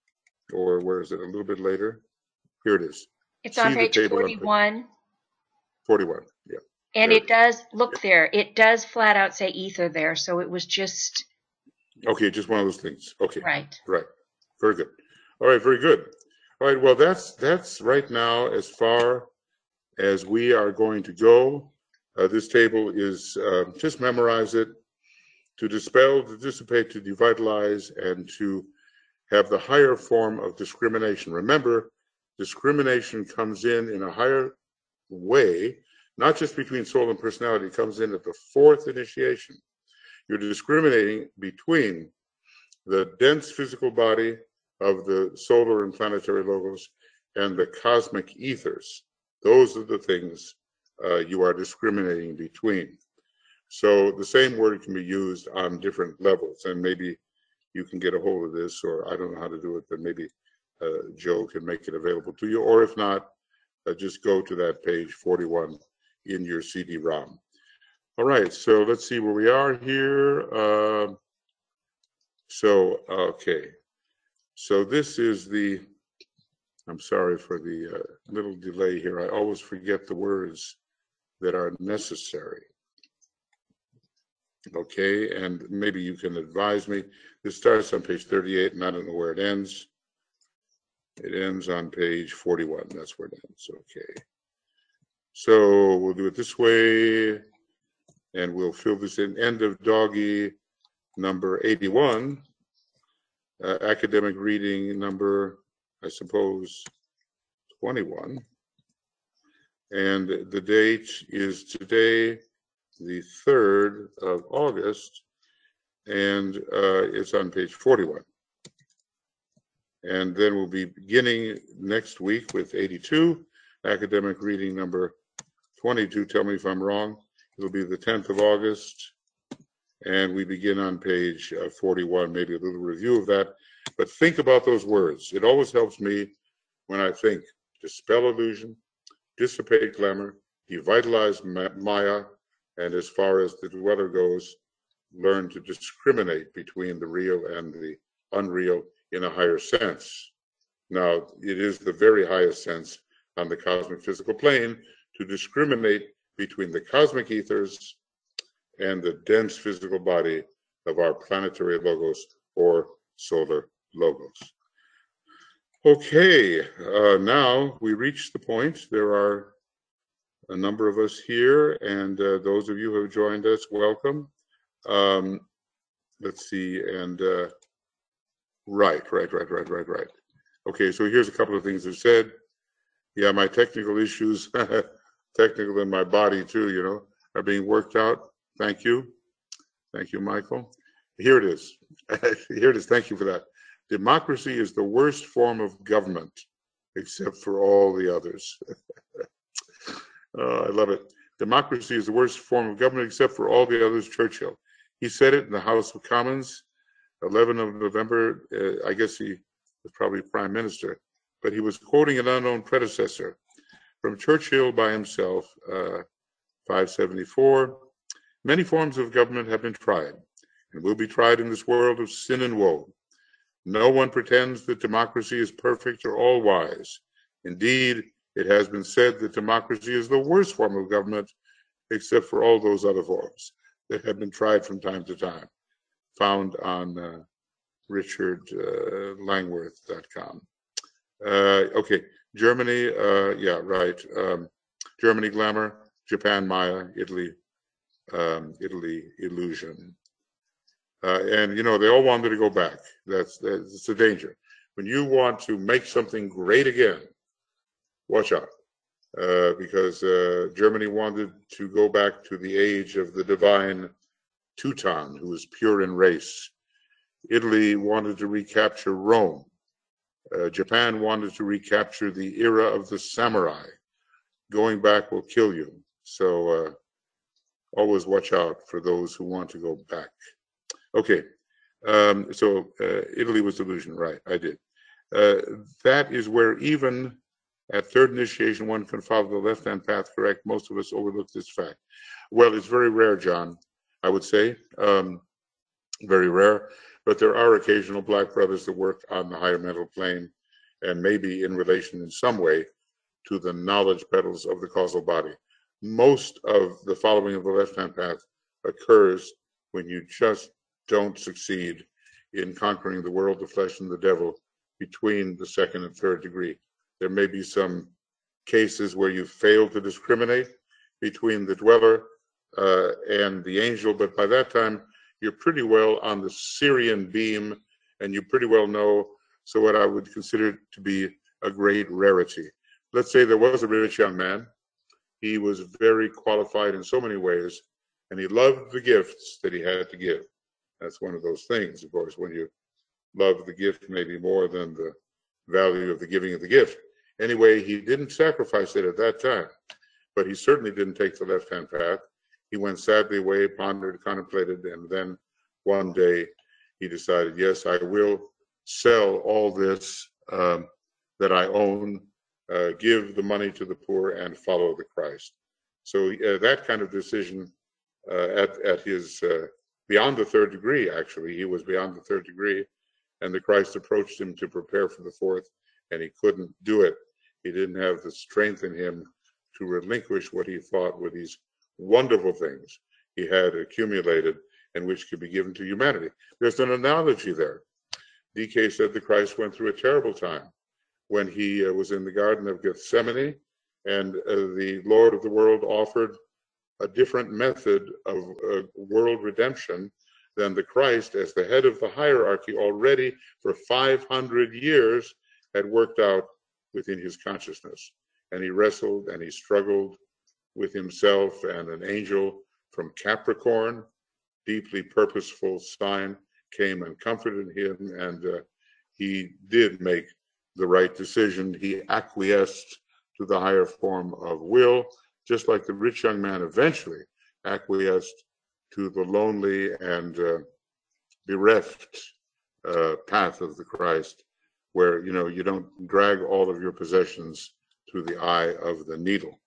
or where is it? A little bit later. Here it is. It's See on the page table on forty-one. forty-one, yeah. And There it it is. does, look there, it does flat out say ether there, so it was just, Okay, just one of those things. Okay, right. right. Very good. All right, very good. All right, well, that's that's right now as far as we are going to go. Uh, this table is, uh, just memorize it, to dispel, to dissipate, to devitalize, and to have the higher form of discrimination. Remember, discrimination comes in in a higher way, not just between soul and personality. It comes in at the fourth initiation. You're discriminating between the dense physical body of the solar and planetary logos and the cosmic ethers. Those are the things uh, you are discriminating between. So the same word can be used on different levels, and maybe you can get a hold of this, or I don't know how to do it, but maybe uh, Joe can make it available to you, or if not, uh, just go to that page forty-one in your C D ROM. All right, so let's see where we are here. Uh, so, okay. So this is the, I'm sorry for the uh, little delay here. I always forget the words that are necessary. Okay, and maybe you can advise me. This starts on page thirty-eight, and I don't know where it ends. It ends on page forty-one. That's where it ends. Okay. So we'll do it this way, and we'll fill this in. End of doggy number eighty-one. Uh, academic reading number, I suppose, twenty-one. And the date is today, the third of August. and uh, it's on page forty-one. And then we'll be beginning next week with eighty-two, academic reading number twenty-two. Tell me if I'm wrong. It'll be the tenth of August, and we begin on page uh, forty-one, maybe a little review of that. But think about those words. It always helps me when I think: dispel illusion, dissipate glamour, devitalize Maya, and as far as the dweller goes, learn to discriminate between the real and the unreal in a higher sense. Now, it is the very highest sense on the cosmic physical plane to discriminate between the cosmic ethers and the dense physical body of our planetary logos or solar logos. Okay, uh, now we reach the point. There are a number of us here, and uh, those of you who have joined us, welcome. Um, let's see, and uh, right, right, right, right, right, right. Okay, so here's a couple of things I've said. Yeah, my technical issues, technical in my body too, you know, are being worked out. Thank you. Thank you, Michael. Here it is. Here it is. Thank you for that. Democracy is the worst form of government, except for all the others. Oh, I love it. Democracy is the worst form of government, except for all the others. Churchill. He said it in the House of Commons, eleventh of November. Uh, I guess he was probably prime minister, but he was quoting an unknown predecessor from Churchill by himself, uh, five seventy-four. Many forms of government have been tried and will be tried in this world of sin and woe. No one pretends that democracy is perfect or all wise. Indeed, it has been said that democracy is the worst form of government, except for all those other forms that have been tried from time to time. Found on uh, richard langworth dot com. Uh, okay, Germany, uh, yeah, right. Um, Germany, glamour. Japan, Maya. Italy, um, Italy, illusion. Uh, and, you know, they all wanted to go back. That's, that's the danger. When you want to make something great again, watch out. Uh, because uh, Germany wanted to go back to the age of the divine Teuton, who was pure in race. Italy wanted to recapture Rome. Uh, Japan wanted to recapture the era of the samurai. Going back will kill you. So uh, always watch out for those who want to go back. Okay, um, so uh, Italy was delusion, right? I did. Uh, that is where even at third initiation one can follow the left-hand path correct. Most of us overlook this fact. Well, it's very rare, John, I would say. Um, very rare. But there are occasional black brothers that work on the higher mental plane and maybe in relation in some way to the knowledge petals of the causal body. Most of the following of the left-hand path occurs when you just don't succeed in conquering the world, the flesh, and the devil between the second and third degree. There may be some cases where you fail to discriminate between the dweller uh, and the angel, but by that time, you're pretty well on the Syrian beam, and you pretty well know, so what I would consider to be a great rarity. Let's say there was a rich young man. He was very qualified in so many ways, and he loved the gifts that he had to give. That's one of those things, of course, when you love the gift maybe more than the value of the giving of the gift. Anyway, he didn't sacrifice it at that time, but he certainly didn't take the left-hand path. He went sadly away, pondered, contemplated, and then one day he decided, yes, I will sell all this um, that I own, uh, give the money to the poor, and follow the Christ. So uh, that kind of decision uh, at, at his, uh, beyond the third degree, actually, he was beyond the third degree, and the Christ approached him to prepare for the fourth, and he couldn't do it. He didn't have the strength in him to relinquish what he thought were these wonderful things he had accumulated and which could be given to humanity. There's an analogy there. D K said the Christ went through a terrible time when he uh, was in the Garden of Gethsemane, and uh, the Lord of the world offered a different method of uh, world redemption than the Christ, as the head of the hierarchy, already for five hundred years had worked out within his consciousness. And he wrestled and he struggled with himself and an angel from Capricorn deeply purposeful sign came and comforted him, and uh, he did make the right decision. He acquiesced to the higher form of will, just like the rich young man eventually acquiesced to the lonely and uh, bereft uh, path of the Christ, where you know you don't drag all of your possessions through the eye of the needle.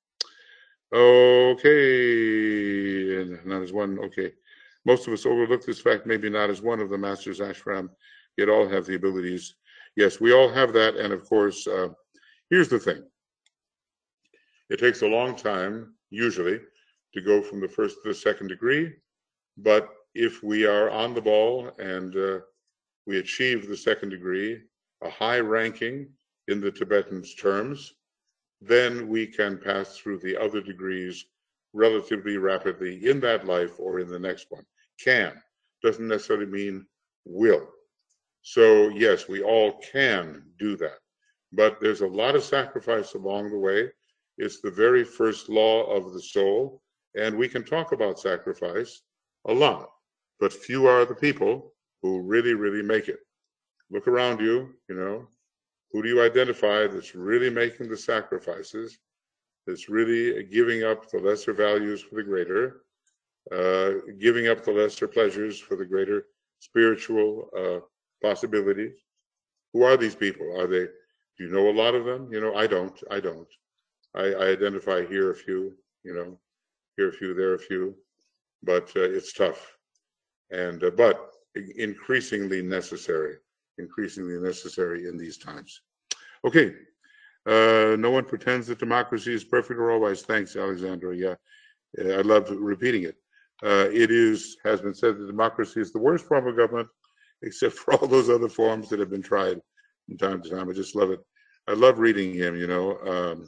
Okay, and not as one. Okay, most of us overlook this fact, maybe not as one of the masters ashram, yet all have the abilities. Yes, we all have that, and of course, uh, here's the thing. It takes a long time, usually, to go from the first to the second degree, but if we are on the ball and uh, we achieve the second degree, a high ranking in the Tibetan's terms, then we can pass through the other degrees relatively rapidly in that life or in the next one. Can doesn't necessarily mean will. So yes, we all can do that, but there's a lot of sacrifice along the way. It's the very first law of the soul, and we can talk about sacrifice a lot, but few are the people who really, really make it. Look around you, you know, who do you identify that's really making the sacrifices, that's really giving up the lesser values for the greater, uh, giving up the lesser pleasures for the greater spiritual uh, possibilities? Who are these people? Are they, do you know a lot of them? You know, I don't, I don't. I, I identify here a few, you know, here a few, there a few, but uh, it's tough. And, uh, but increasingly necessary, increasingly necessary in these times. Okay, uh, no one pretends that democracy is perfect or always. Thanks, Alexandra. Yeah, I love repeating it. Uh, it is, has been said that democracy is the worst form of government, except for all those other forms that have been tried from time to time. I just love it. I love reading him, you know. Um,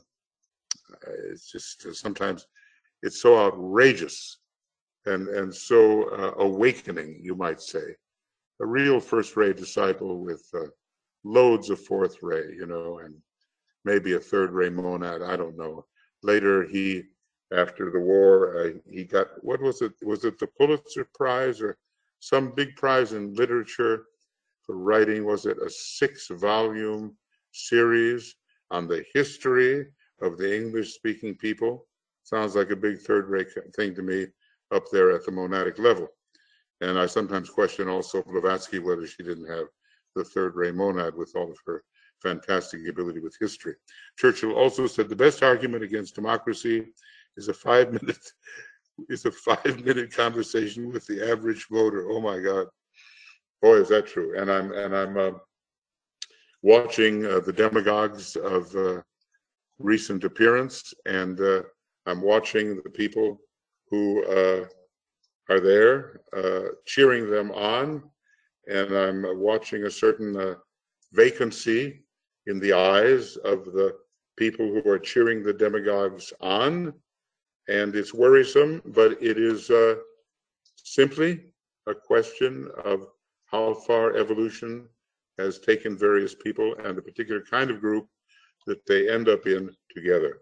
it's just uh, sometimes it's so outrageous and, and so uh, awakening, you might say. A real first-ray disciple with uh, loads of fourth ray, you know, and maybe a third ray monad, I don't know. Later, he, after the war, uh, he got, what was it? Was it the Pulitzer Prize or some big prize in literature for writing? Was it a six-volume series on the history of the English-speaking people? Sounds like a big third-rate thing to me up there at the monadic level. And I sometimes question also Blavatsky whether she didn't have the third ray monad with all of her fantastic ability with history. Churchill also said the best argument against democracy is a five minute is a five minute conversation with the average voter. Oh my God, boy, is that true? And I'm and I'm uh, watching uh, the demagogues of uh, recent appearance, and uh, I'm watching the people who uh, are there uh, cheering them on, and I'm watching a certain uh, vacancy in the eyes of the people who are cheering the demagogues on, and it's worrisome, but it is uh, simply a question of how far evolution has taken various people and the particular kind of group that they end up in together.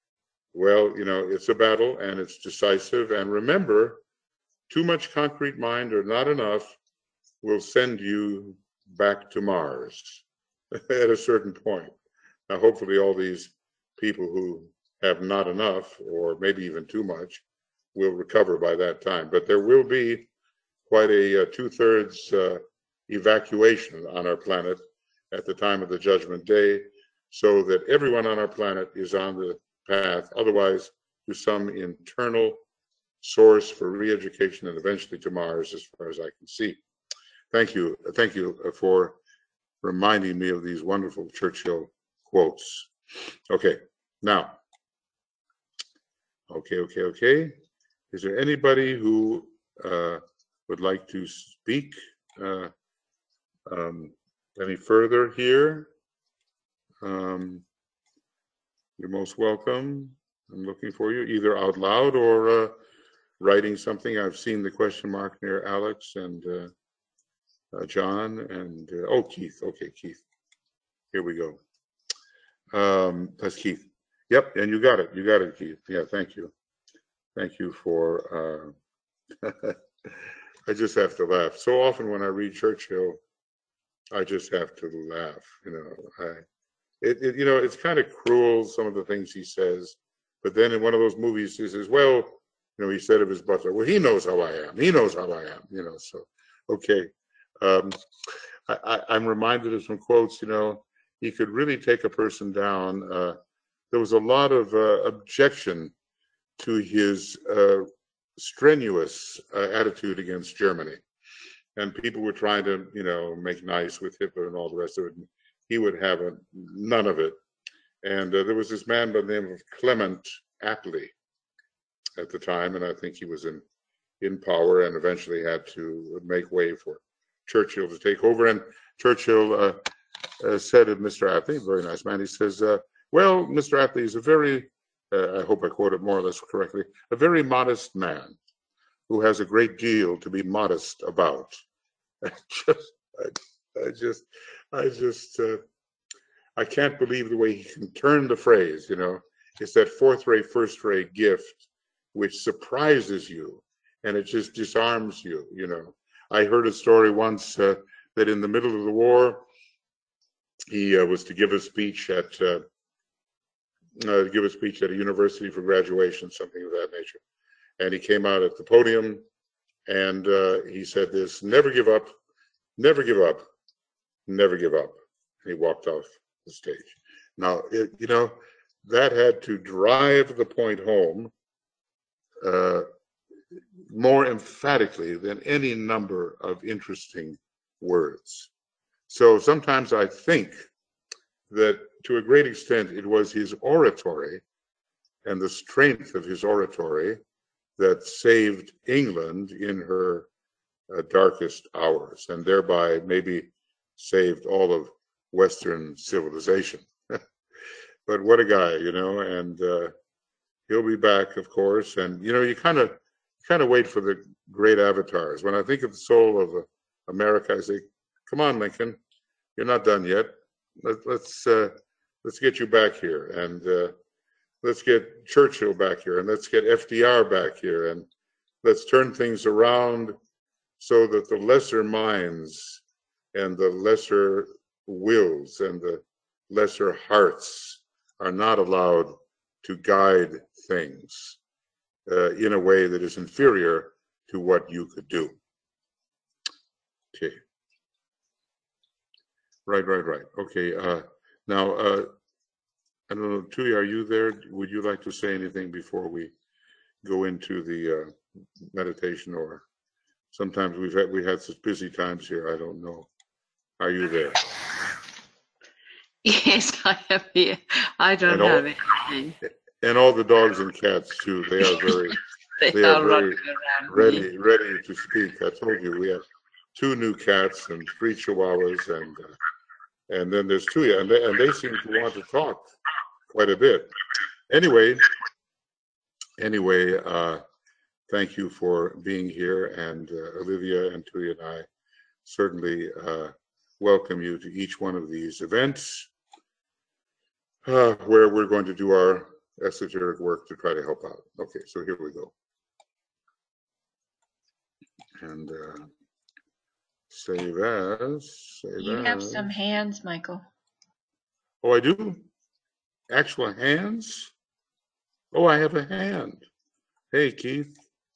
Well, you know, it's a battle and it's decisive, and remember, too much concrete mind or not enough will send you back to Mars at a certain point. Now, hopefully all these people who have not enough or maybe even too much will recover by that time. But there will be quite a, a two-thirds uh, evacuation on our planet at the time of the Judgment Day, so that everyone on our planet is on the path, otherwise to some internal source for re-education and eventually to Mars, as far as I can see. Thank you. Thank you for reminding me of these wonderful Churchill quotes. Okay, now, okay, okay, okay. Is there anybody who uh, would like to speak uh, um, any further here? Um, you're most welcome. I'm looking for you, either out loud or uh, writing something. I've seen the question mark near Alex and uh, uh, John and, uh, oh, Keith. Okay, Keith. Here we go. Um, that's Keith. Yep, and you got it. You got it, Keith. Yeah, thank you. Thank you for uh, I just have to laugh. So often when I read Churchill, I just have to laugh. You know, I, it, it you know, it's kind of cruel, some of the things he says. But then in one of those movies, he says, well, you know, he said of his butler, well, he knows how I am. He knows how I am, you know, so, okay. Um, I, I, I'm reminded of some quotes, you know, he could really take a person down. Uh, there was a lot of uh, objection to his uh, strenuous uh, attitude against Germany. And people were trying to, you know, make nice with Hitler and all the rest of it. And he would have a, none of it. And uh, there was this man by the name of Clement Attlee at the time, and I think he was in, in power and eventually had to make way for Churchill to take over. And Churchill uh, uh, said of Mister Attlee, very nice man, he says, uh, well, Mister Attlee is a very, uh, I hope I quote it more or less correctly, a very modest man who has a great deal to be modest about. I just, I, I just, I just, uh, I can't believe the way he can turn the phrase, you know. It's that fourth rate, first rate gift which surprises you and it just disarms you, you know. I heard a story once uh, that in the middle of the war, he uh, was to give a speech at, uh, uh, give a speech at a university for graduation, something of that nature. And he came out at the podium and uh, he said this, never give up, never give up, never give up. And he walked off the stage. Now, it, you know, that had to drive the point home uh, more emphatically than any number of interesting words. So sometimes I think that to a great extent it was his oratory and the strength of his oratory that saved England in her uh, darkest hours, and thereby maybe saved all of Western civilization. But what a guy, you know, and uh, he'll be back, of course. And, you know, you kind of kind of wait for the great avatars. When I think of the soul of uh, America, I say, come on, Lincoln, you're not done yet. Let, let's uh, let's get you back here, and uh, let's get Churchill back here, and let's get F D R back here, and let's turn things around so that the lesser minds and the lesser wills and the lesser hearts are not allowed to guide things uh, in a way that is inferior to what you could do. Okay. Right, right, right. Okay. Uh, now, uh, I don't know, Tui, are you there? Would you like to say anything before we go into the uh, meditation? Or sometimes we've had we had such busy times here. I don't know. Are you there? Yes, I am here. I don't And all- have anything. And all the dogs and cats too. They are very They, they are are very running around me. ready ready to speak. I told you we have two new cats and three chihuahuas, and uh, and then there's two, and they, and they seem to want to talk quite a bit. Anyway, anyway, uh, thank you for being here, and uh, Olivia and Tui and I certainly uh, welcome you to each one of these events uh, where we're going to do our esoteric work to try to help out. Okay, so here we go. And uh, save as, save You have as. some hands, Michael. Oh, I do? Actual hands? Oh, I have a hand. Hey, Keith.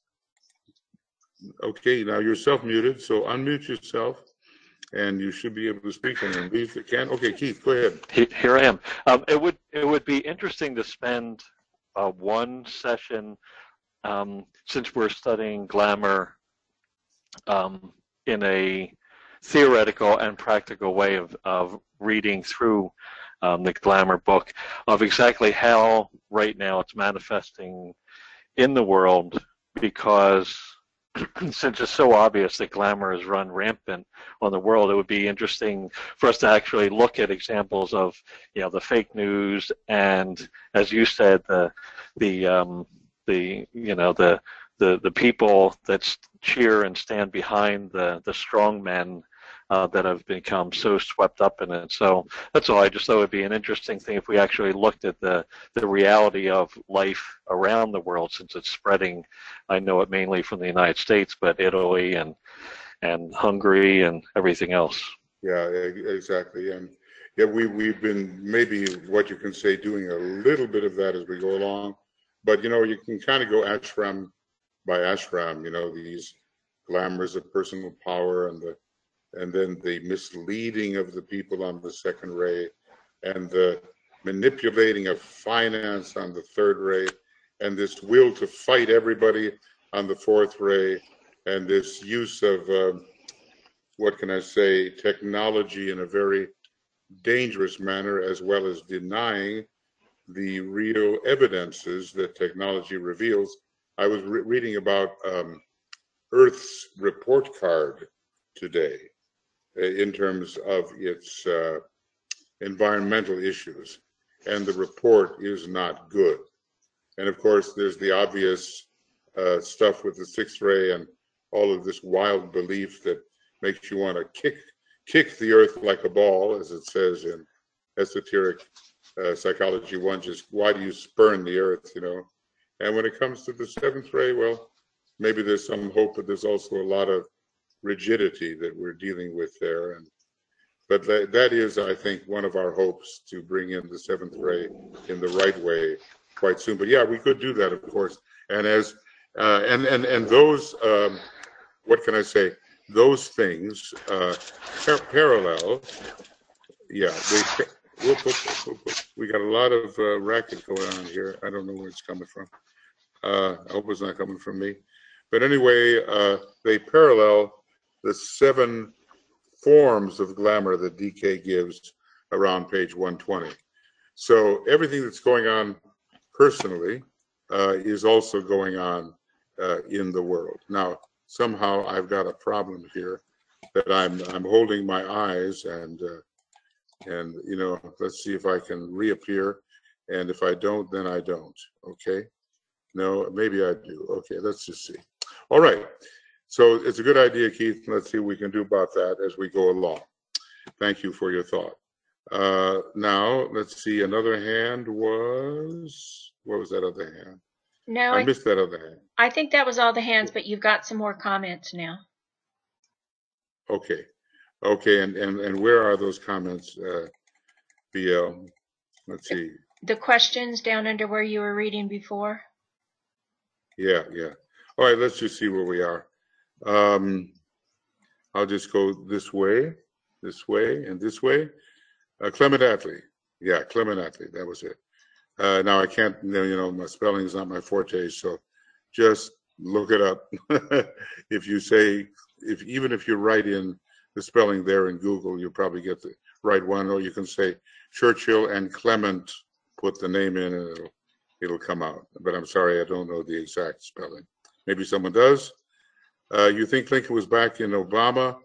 Okay, now you're self-muted, so unmute yourself, and you should be able to speak and leave the can. Okay, Keith, go ahead. He- Here I am. Um, it would it would be interesting to spend uh, one session, um, since we're studying glamour, um, in a theoretical and practical way of, of reading through um, the glamour book, of exactly how right now it's manifesting in the world, because since it's so obvious that glamour is run rampant on the world, it would be interesting for us to actually look at examples of, you know, the fake news and, as you said, the the um, the you know the the the people that cheer and stand behind the the strong men uh, that have become so swept up in it. So that's all. I just thought it would be an interesting thing if we actually looked at the, the reality of life around the world, since it's spreading. I know it mainly from the United States, but Italy and and Hungary and everything else. Yeah, e- exactly. And yeah, we, we've been maybe what you can say doing a little bit of that as we go along. But, you know, you can kind of go ashram by ashram, you know, these glamours of personal power and the and then the misleading of the people on the second ray and the manipulating of finance on the third ray and this will to fight everybody on the fourth ray and this use of, uh, what can I say, technology in a very dangerous manner, as well as denying the real evidences that technology reveals. I was re- reading about um, Earth's report card today uh, in terms of its uh, environmental issues, and the report is not good. And of course, there's the obvious uh, stuff with the sixth ray and all of this wild belief that makes you want to kick kick the earth like a ball, as it says in esoteric uh, psychology one. Just why do you spurn the earth, you know? And when it comes to the seventh ray, well, maybe there's some hope, but there's also a lot of rigidity that we're dealing with there. And but that, that is, I think, one of our hopes, to bring in the seventh ray in the right way quite soon. But yeah, we could do that, of course. And as uh, and and and those. Um, what can I say? Those things uh, par- parallel. Yeah, they, whoop, whoop, whoop, whoop. We got a lot of uh, racket going on here. I don't know where it's coming from. Uh, I hope it's not coming from me. But anyway, uh, they parallel the seven forms of glamour that D K gives around page one twenty. So everything that's going on personally uh, is also going on uh, in the world. Now, somehow I've got a problem here that I'm I'm holding my eyes and uh, and you know, let's see if I can reappear, and if I don't, then I don't. Okay, no, maybe I do. Okay, let's just see. All right, so it's a good idea, Keith. Let's see what we can do about that as we go along. Thank you for your thought. Uh, now let's see. Another hand was, what was that other hand? No, I I, missed that other hand. I think that was all the hands, but you've got some more comments now. Okay, okay, and and and where are those comments, uh, B L? Let's see. The questions down under where you were reading before. Yeah, yeah. All right, let's just see where we are. Um, I'll just go this way, this way, and this way. Uh, Clement Attlee. Yeah, Clement Attlee. That was it. Uh, now I can't, you know, my spelling is not my forte, so just look it up. If you say, if even if you write in the spelling there in Google, you'll probably get the right one. Or you can say Churchill and Clement, put the name in, and it'll it'll come out. But I'm sorry, I don't know the exact spelling. Maybe someone does. Uh, you think Lincoln was back in Obama?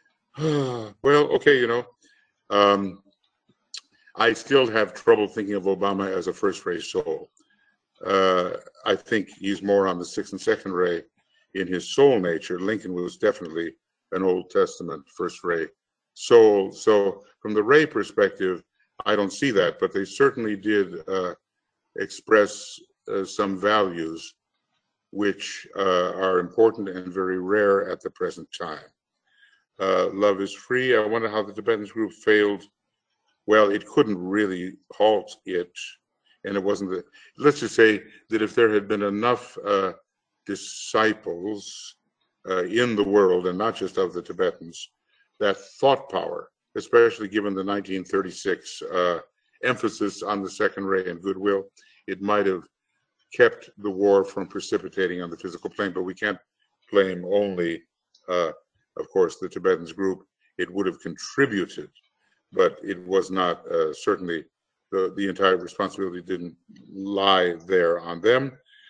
Well, okay, you know. Um, I still have trouble thinking of Obama as a first ray soul. Uh, I think he's more on the sixth and second ray in his soul nature. Lincoln was definitely an Old Testament first ray soul. So from the ray perspective, I don't see that, but they certainly did uh, express uh, some values which uh, are important and very rare at the present time. Uh, love is free. I wonder how the Tibetans group failed. Well, it couldn't really halt it, and it wasn't the, let's just say that if there had been enough uh, disciples uh, in the world, and not just of the Tibetans, that thought power, especially given the nineteen thirty-six uh, emphasis on the second ray and goodwill, it might have kept the war from precipitating on the physical plane. But we can't blame only, uh, of course, the Tibetans group. It would have contributed, but it was not uh, certainly the, the entire responsibility didn't lie there on them.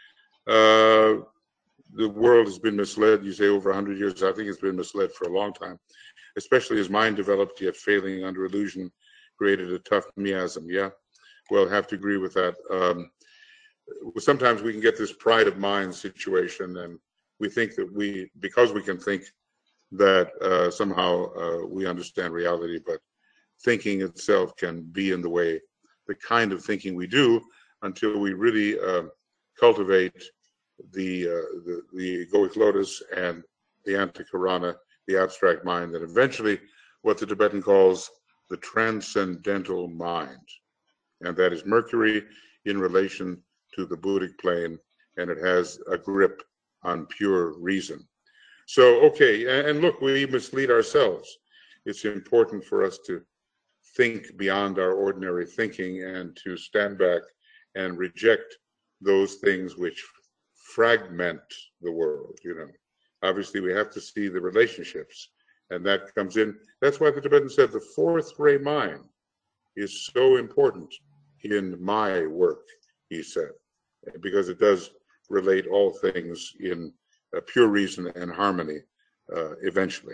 Uh, the world has been misled, you say over one hundred years. I think it's been misled for a long time, especially as mind developed, yet failing under illusion created a tough miasm. Yeah, well, have to agree with that. Um, sometimes we can get this pride of mind situation, and we think that we, because we can think, that uh, somehow uh, we understand reality, but thinking itself can be in the way, the kind of thinking we do, until we really uh, cultivate the, uh, the the egoic lotus and the antikarana, the abstract mind, and eventually what the Tibetan calls the transcendental mind. And that is Mercury in relation to the Buddhic plane, and it has a grip on pure reason. So, okay, and look, we mislead ourselves. It's important for us to think beyond our ordinary thinking and to stand back and reject those things which fragment the world, you know. Obviously, we have to see the relationships, and that comes in. That's why the Tibetan said the fourth ray mind is so important in my work, he said, because it does relate all things in uh, pure reason and harmony uh, eventually.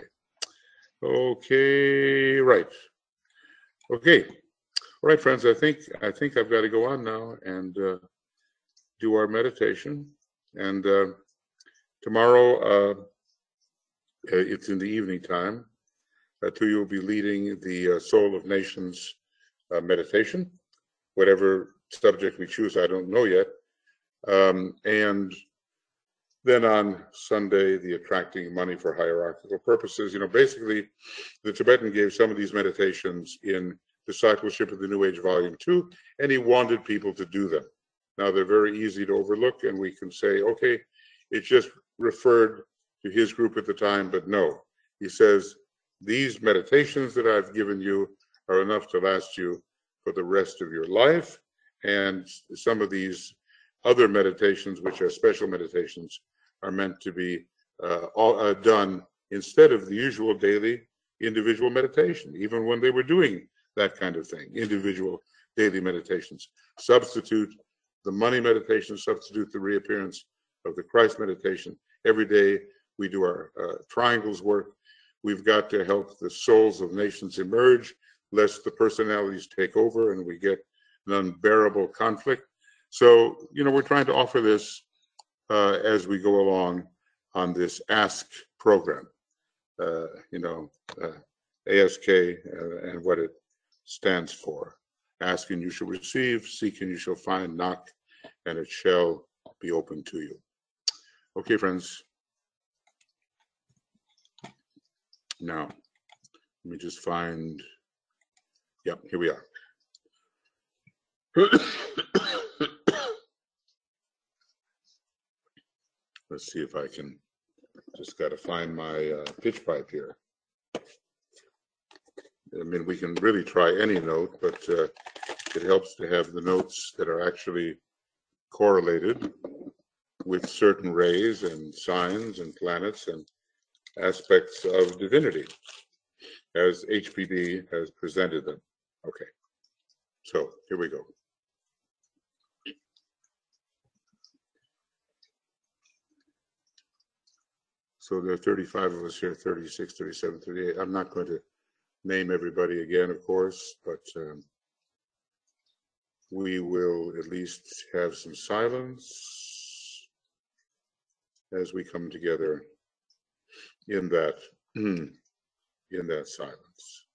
Okay, right. Okay, all right, friends. I think I think I've got to go on now and uh, do our meditation. And uh, tomorrow, uh, it's in the evening time. Uh, Tuyi will be leading the uh, Soul of Nations uh, meditation, whatever subject we choose. I don't know yet. Um, and then on Sunday, the Attracting Money for Hierarchical Purposes. You know, basically, the Tibetan gave some of these meditations in Discipleship of the New Age, Volume two, and he wanted people to do them. Now, they're very easy to overlook, and we can say, okay, it just referred to his group at the time, but no. He says, these meditations that I've given you are enough to last you for the rest of your life, and some of these other meditations, which are special meditations, are meant to be uh, all, uh, done instead of the usual daily individual meditation, even when they were doing that kind of thing, individual daily meditations. Substitute the money meditation, substitute the reappearance of the Christ meditation. Every day we do our uh, triangles work. We've got to help the souls of nations emerge, lest the personalities take over and we get an unbearable conflict. So, you know, we're trying to offer this uh, as we go along on this ASK program, uh, you know, uh, A S K uh, and what it stands for. Ask and you shall receive, seek and you shall find, knock and it shall be open to you. Okay, friends. Now, let me just find, yep, here we are. Let's see if I can, just got to find my uh, pitch pipe here. I mean, we can really try any note, but uh, it helps to have the notes that are actually correlated with certain rays and signs and planets and aspects of divinity as H P D has presented them. Okay, so here we go. So there are thirty-five of us here, thirty-six, thirty-seven, thirty-eight. I'm not going to name everybody again, of course, but um, we will at least have some silence as we come together in that in that silence.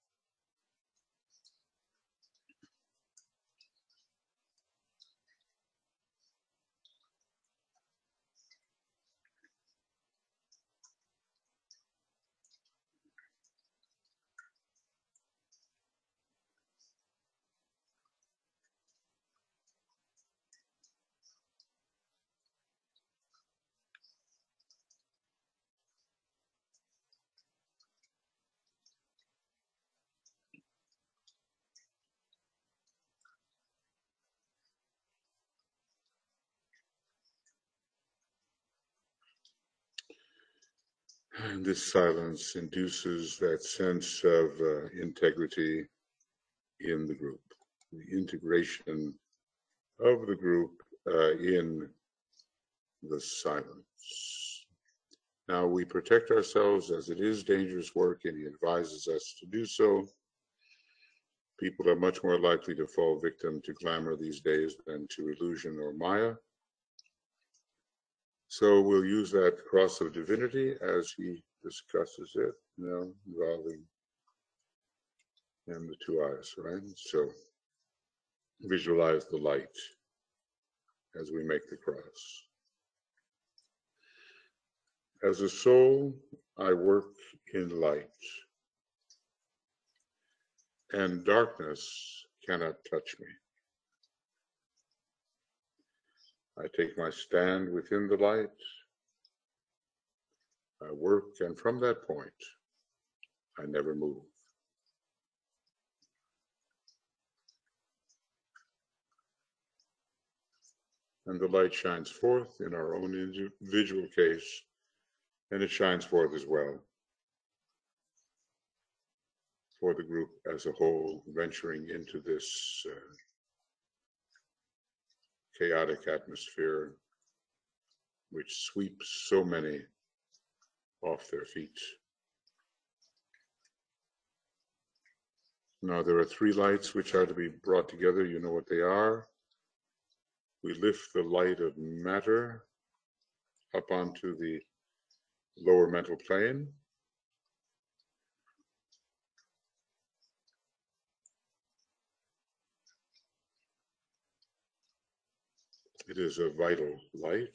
And this silence induces that sense of uh, integrity in the group, the integration of the group uh, in the silence. Now we protect ourselves as it is dangerous work, and he advises us to do so. People are much more likely to fall victim to glamour these days than to illusion or Maya. So we'll use that cross of divinity as he discusses it, no, involving and the two eyes, right? So visualize the light as we make the cross. As a soul, I work in light, and darkness cannot touch me. I take my stand within the light. I work, and from that point, I never move. And the light shines forth in our own individual case, and it shines forth as well for the group as a whole, venturing into this uh, chaotic atmosphere which sweeps so many off their feet. Now, there are three lights which are to be brought together. You know what they are. We lift the light of matter up onto the lower mental plane. It is a vital light.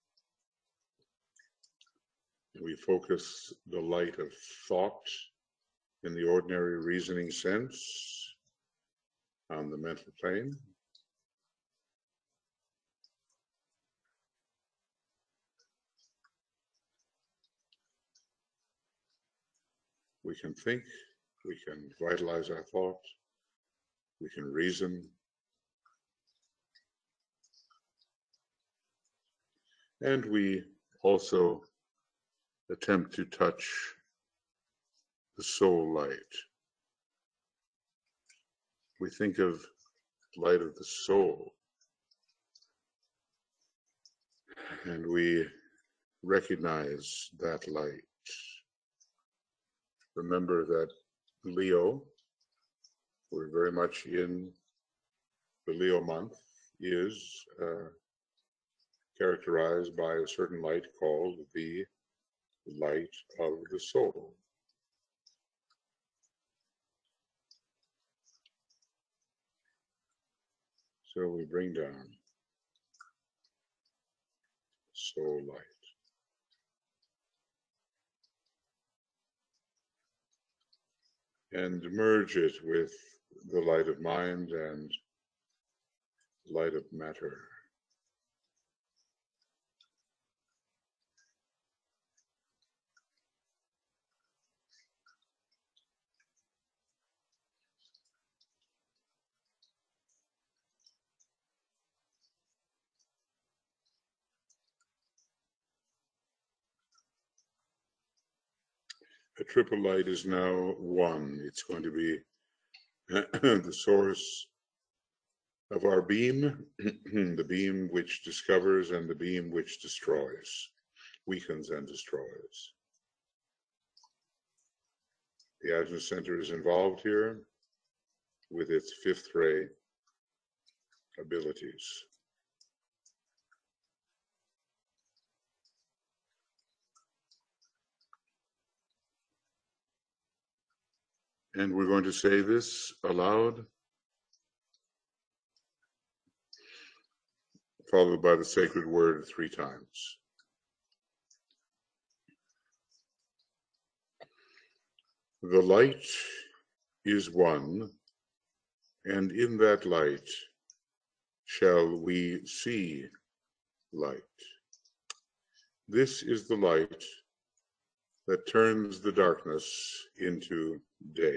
We focus the light of thought in the ordinary reasoning sense on the mental plane. We can think, we can vitalize our thought, we can reason, and we also attempt to touch the soul light. We think of light of the soul, and we recognize that light. Remember that Leo, we're very much in the Leo month, is uh, characterized by a certain light called the light of the soul. So we bring down soul light. And merge it with the light of mind and light of matter. A triple light is now one. It's going to be the source of our beam, the beam which discovers and the beam which destroys, weakens and destroys. The Ajna Center is involved here with its fifth ray abilities. And we're going to say this aloud, followed by the sacred word three times. The light is one, and in that light shall we see light. This is the light that turns the darkness into day.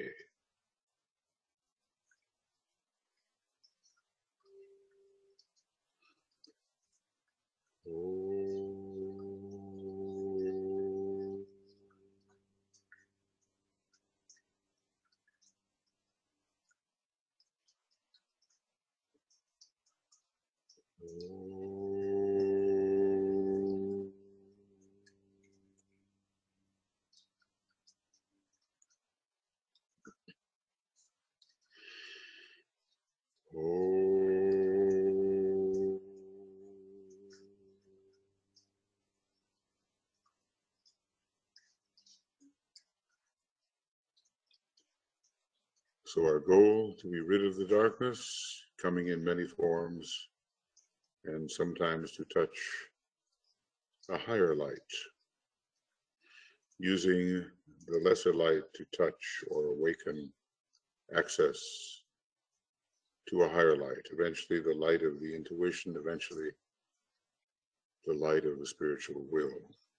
So our goal to be rid of the darkness, coming in many forms, and sometimes to touch a higher light, using the lesser light to touch or awaken access to a higher light, eventually the light of the intuition, eventually the light of the spiritual will.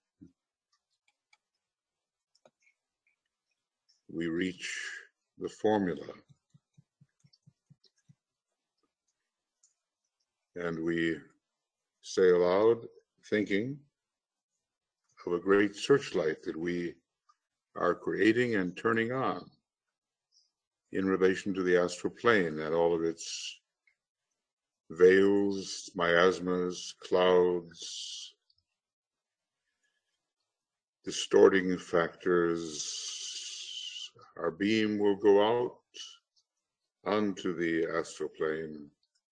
We reach the formula, and we say aloud, thinking of a great searchlight that we are creating and turning on in relation to the astral plane and all of its veils, miasmas, clouds, distorting factors. Our beam will go out onto the astral plane.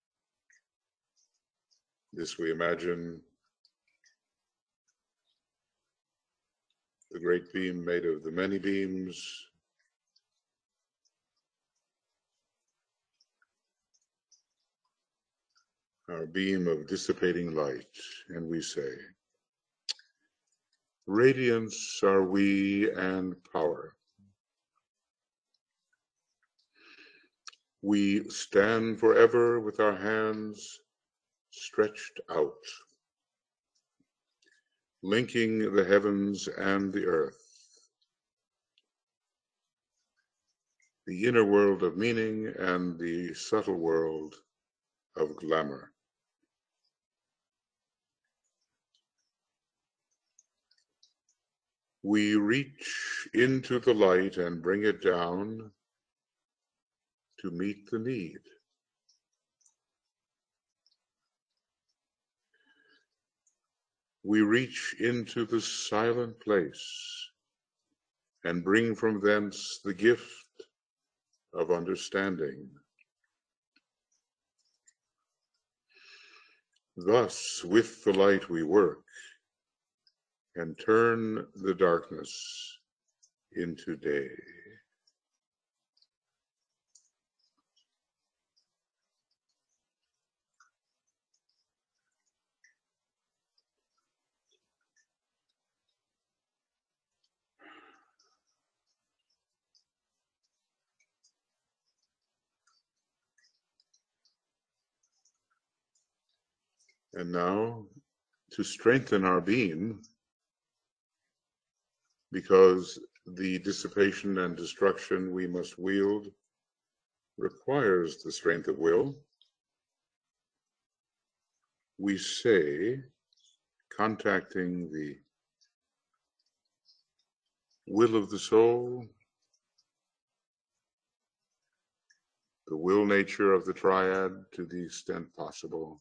This we imagine the great beam made of the many beams, our beam of dissipating light, and we say, radiance are we and power. We stand forever with our hands stretched out, linking the heavens and the earth, the inner world of meaning and the subtle world of glamour. We reach into the light and bring it down to meet the need. We reach into the silent place and bring from thence the gift of understanding. Thus, with the light we work and turn the darkness into day. And now, to strengthen our being, because the dissipation and destruction we must wield requires the strength of will, we say, contacting the will of the soul, the will nature of the triad to the extent possible,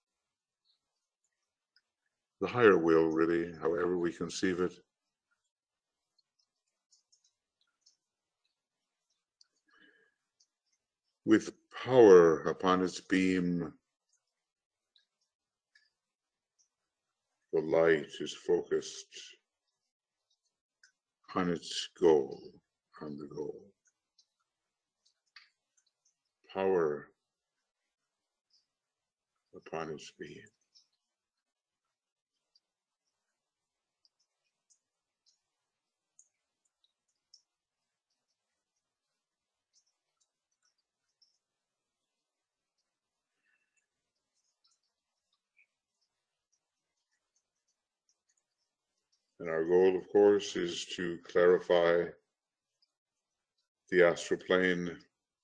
the higher will, really, however we conceive it, with power upon its beam, the light is focused on its goal, on the goal. Power upon its beam. And our goal, of course, is to clarify the astral plane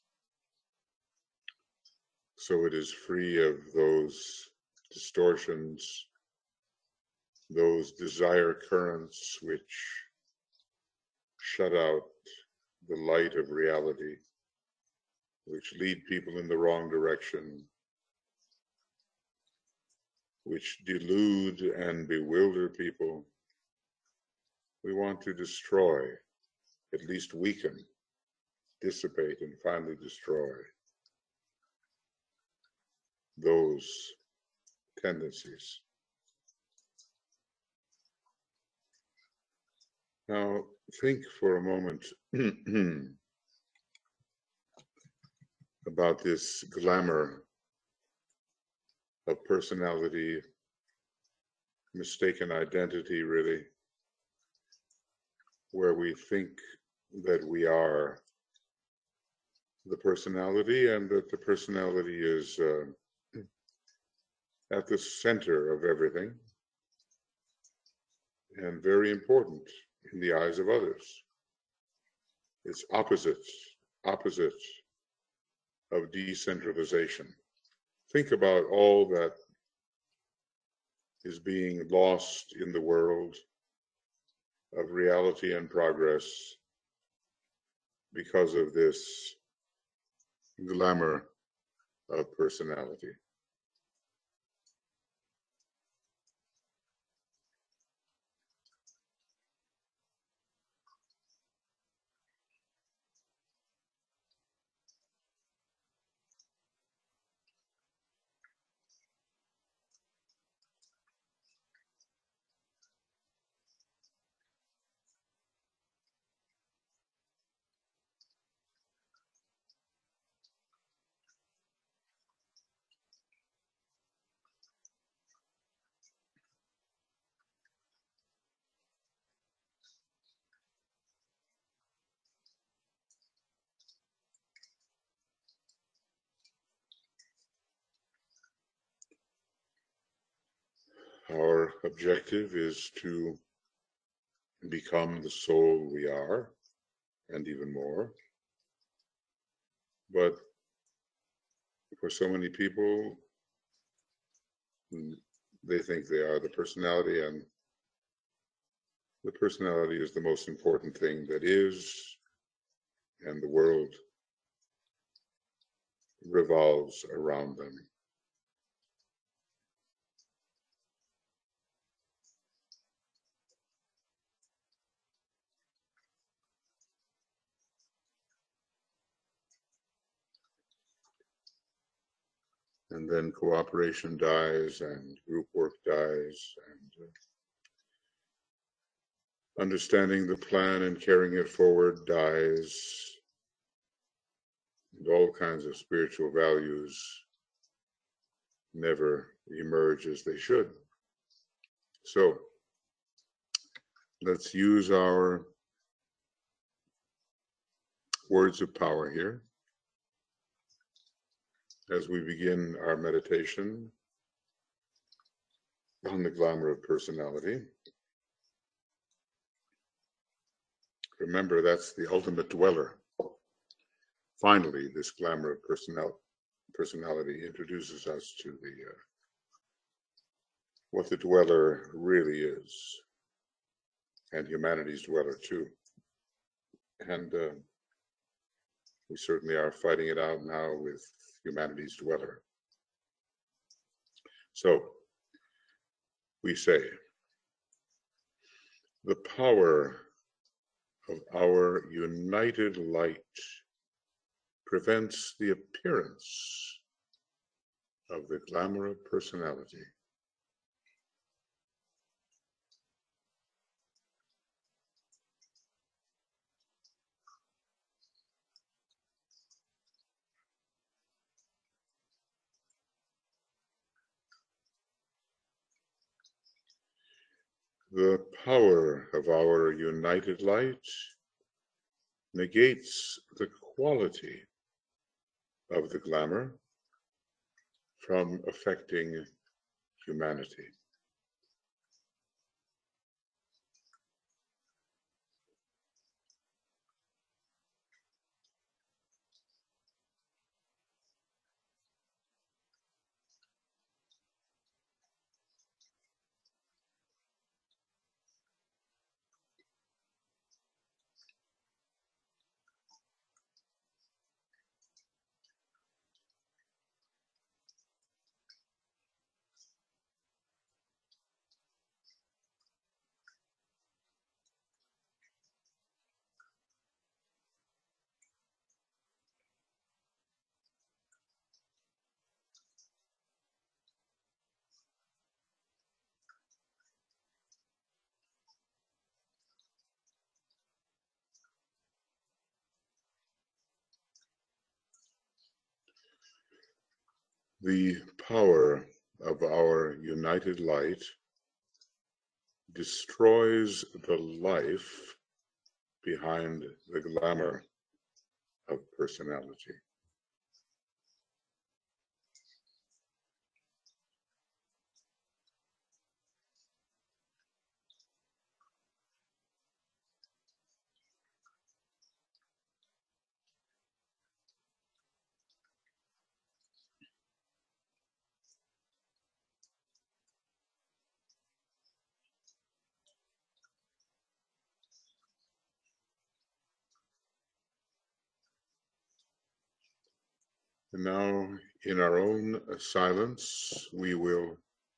so it is free of those distortions, those desire currents which shut out the light of reality, which lead people in the wrong direction, which delude and bewilder people. We want to destroy, at least weaken, dissipate, and finally destroy those tendencies. Now, think for a moment about this glamour of personality, mistaken identity, really, where we think that we are the personality and that the personality is uh, at the center of everything and very important in the eyes of others. It's opposites, opposites of decentralization. Think about all that is being lost in the world of reality and progress because of this glamour of personality. Our objective is to become the soul we are, and even more. But for so many people, they think they are the personality, and the personality is the most important thing that is, and the world revolves around them. And then cooperation dies and group work dies, and uh, understanding the plan and carrying it forward dies, and all kinds of spiritual values never emerge as they should. So let's use our words of power here as we begin our meditation on the glamour of personality. Remember, that's the ultimate dweller. Finally, this glamour of personal, personality introduces us to the uh, what the dweller really is, and humanity's dweller too. And uh, we certainly are fighting it out now with humanity's dweller. So we say, the power of our united light prevents the appearance of the glamour of personality. The power of our united light negates the quality of the glamour from affecting humanity. The power of our united light destroys the life behind the glamour of personality. And now, in our own silence, we will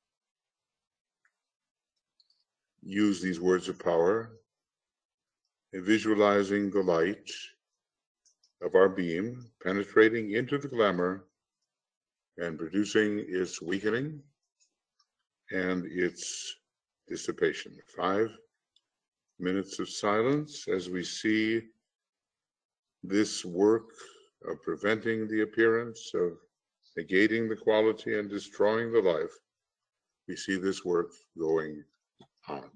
use these words of power, visualizing the light of our beam penetrating into the glamour and producing its weakening and its dissipation. Five minutes of silence as we see this work of preventing the appearance, of negating the quality and destroying the life. We see this work going on.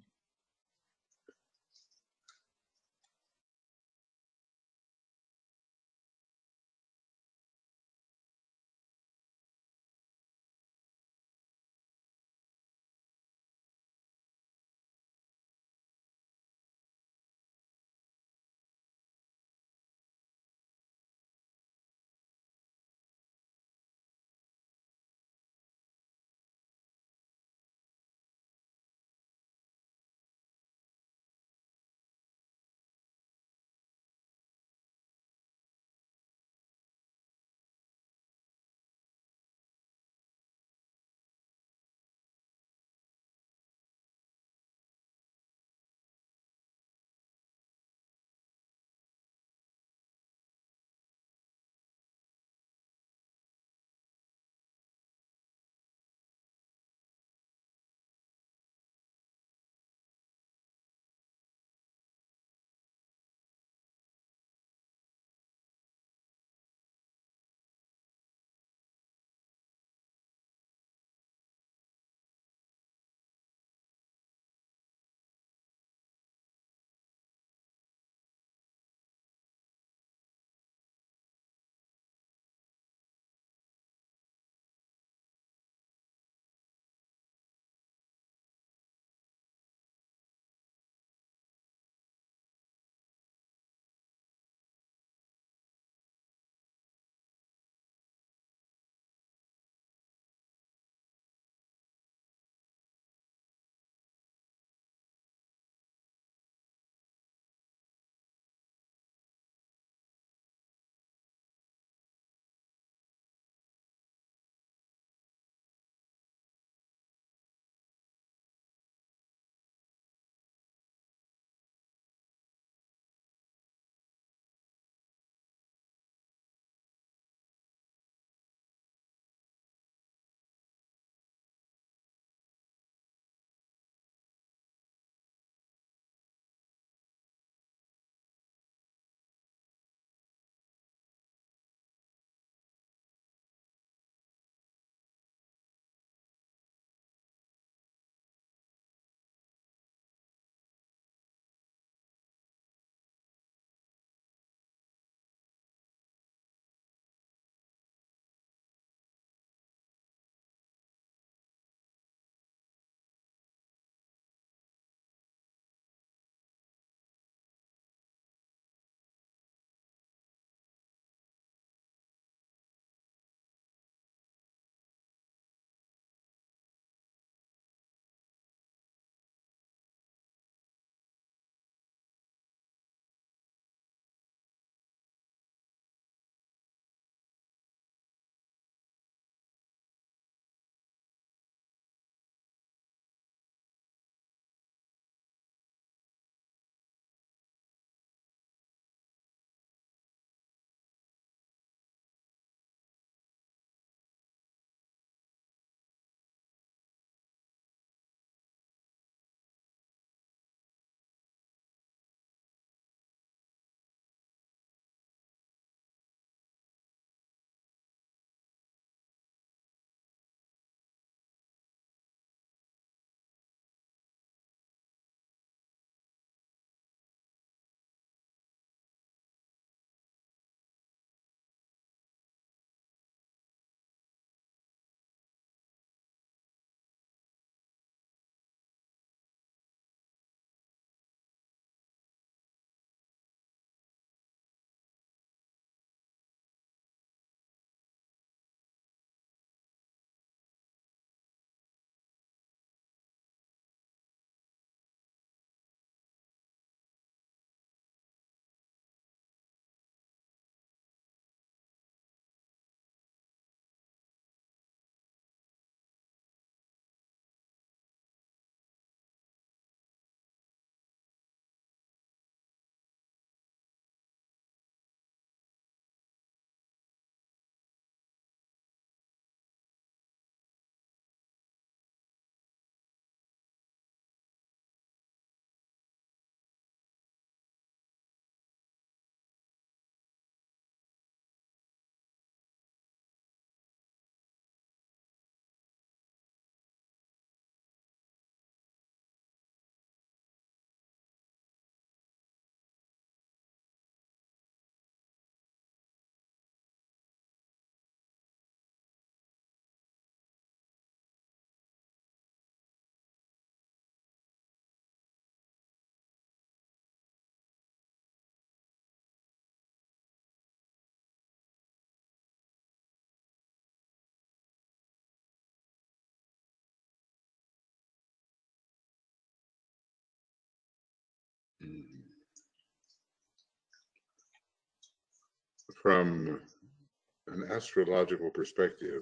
From an astrological perspective,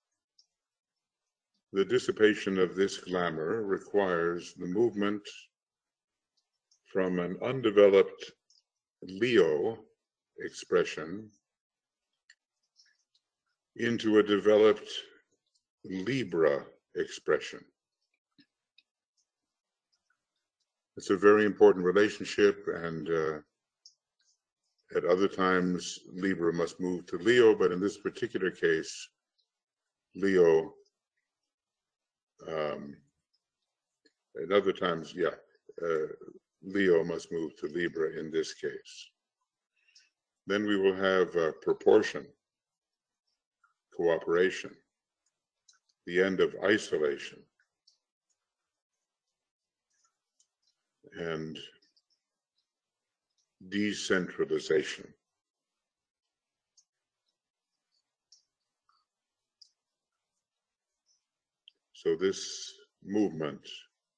the dissipation of this glamour requires the movement from an undeveloped Leo expression into a developed Libra expression. It's a very important relationship, and uh, at other times Libra must move to Leo, but in this particular case, Leo, um, at other times, yeah, uh, Leo must move to Libra in this case. Then we will have uh, proportion, cooperation, the end of isolation, and decentralization. So this movement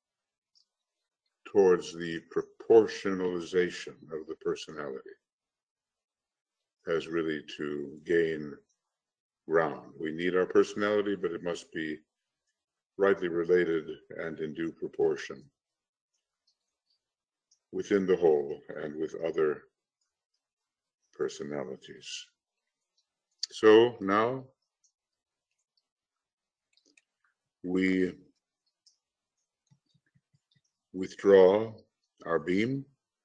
towards the proportionalization of the personality has really to gain ground. We need our personality, but it must be rightly related and in due proportion within the whole and with other personalities. So now we withdraw our beam,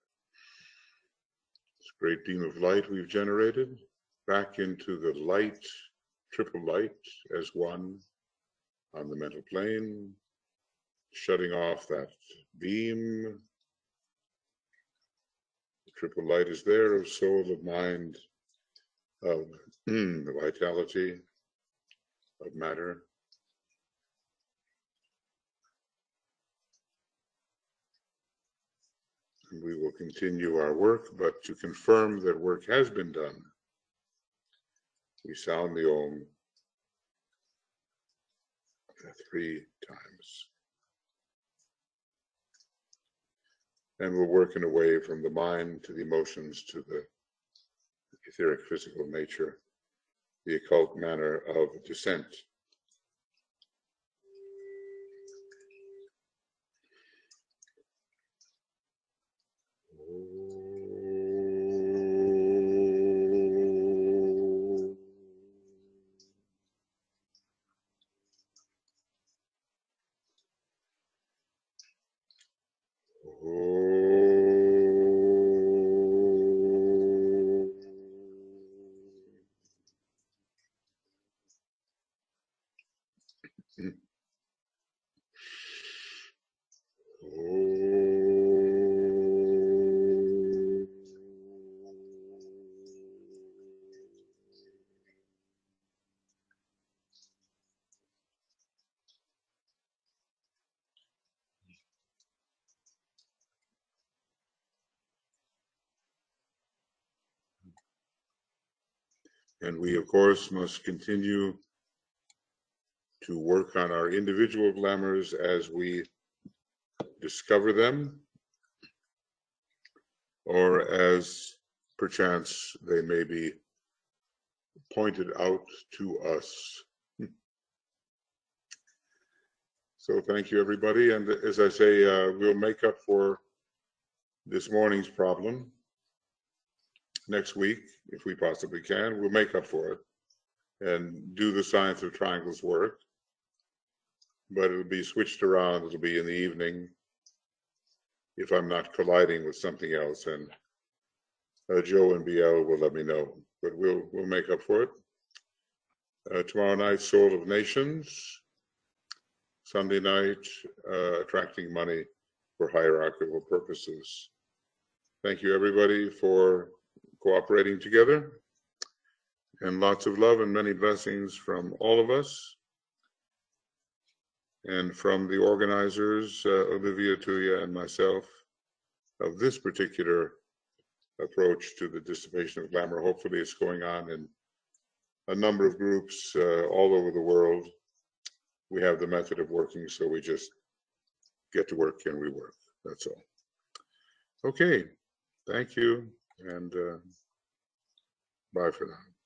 this great beam of light we've generated, back into the light, triple light as one on the mental plane, shutting off that beam. The triple light is there of soul, of mind, of the vitality, of matter. And we will continue our work, but to confirm that work has been done, we sound the Om three times. And we'll work in a way from the mind to the emotions to the etheric physical nature, the occult manner of descent. And we, of course, must continue to work on our individual glamours as we discover them, or as perchance they may be pointed out to us. So thank you, everybody. And as I say, uh, we'll make up for this morning's problem next week, if we possibly can. We'll make up for it and do the science of triangles work, but it'll be switched around. It'll be in the evening if I'm not colliding with something else, and uh, Joe and B L will let me know, but we'll we'll make up for it. Uh, tomorrow night, Soul of Nations. Sunday night, uh, attracting money for hierarchical purposes. Thank you, everybody, for cooperating together, and lots of love and many blessings from all of us, and from the organizers, uh, Olivia, Tuya, and myself, of this particular approach to the dissipation of glamour. Hopefully it's going on in a number of groups uh, all over the world. We have the method of working, so we just get to work and we work. That's all. Okay, thank you, and uh, bye for now.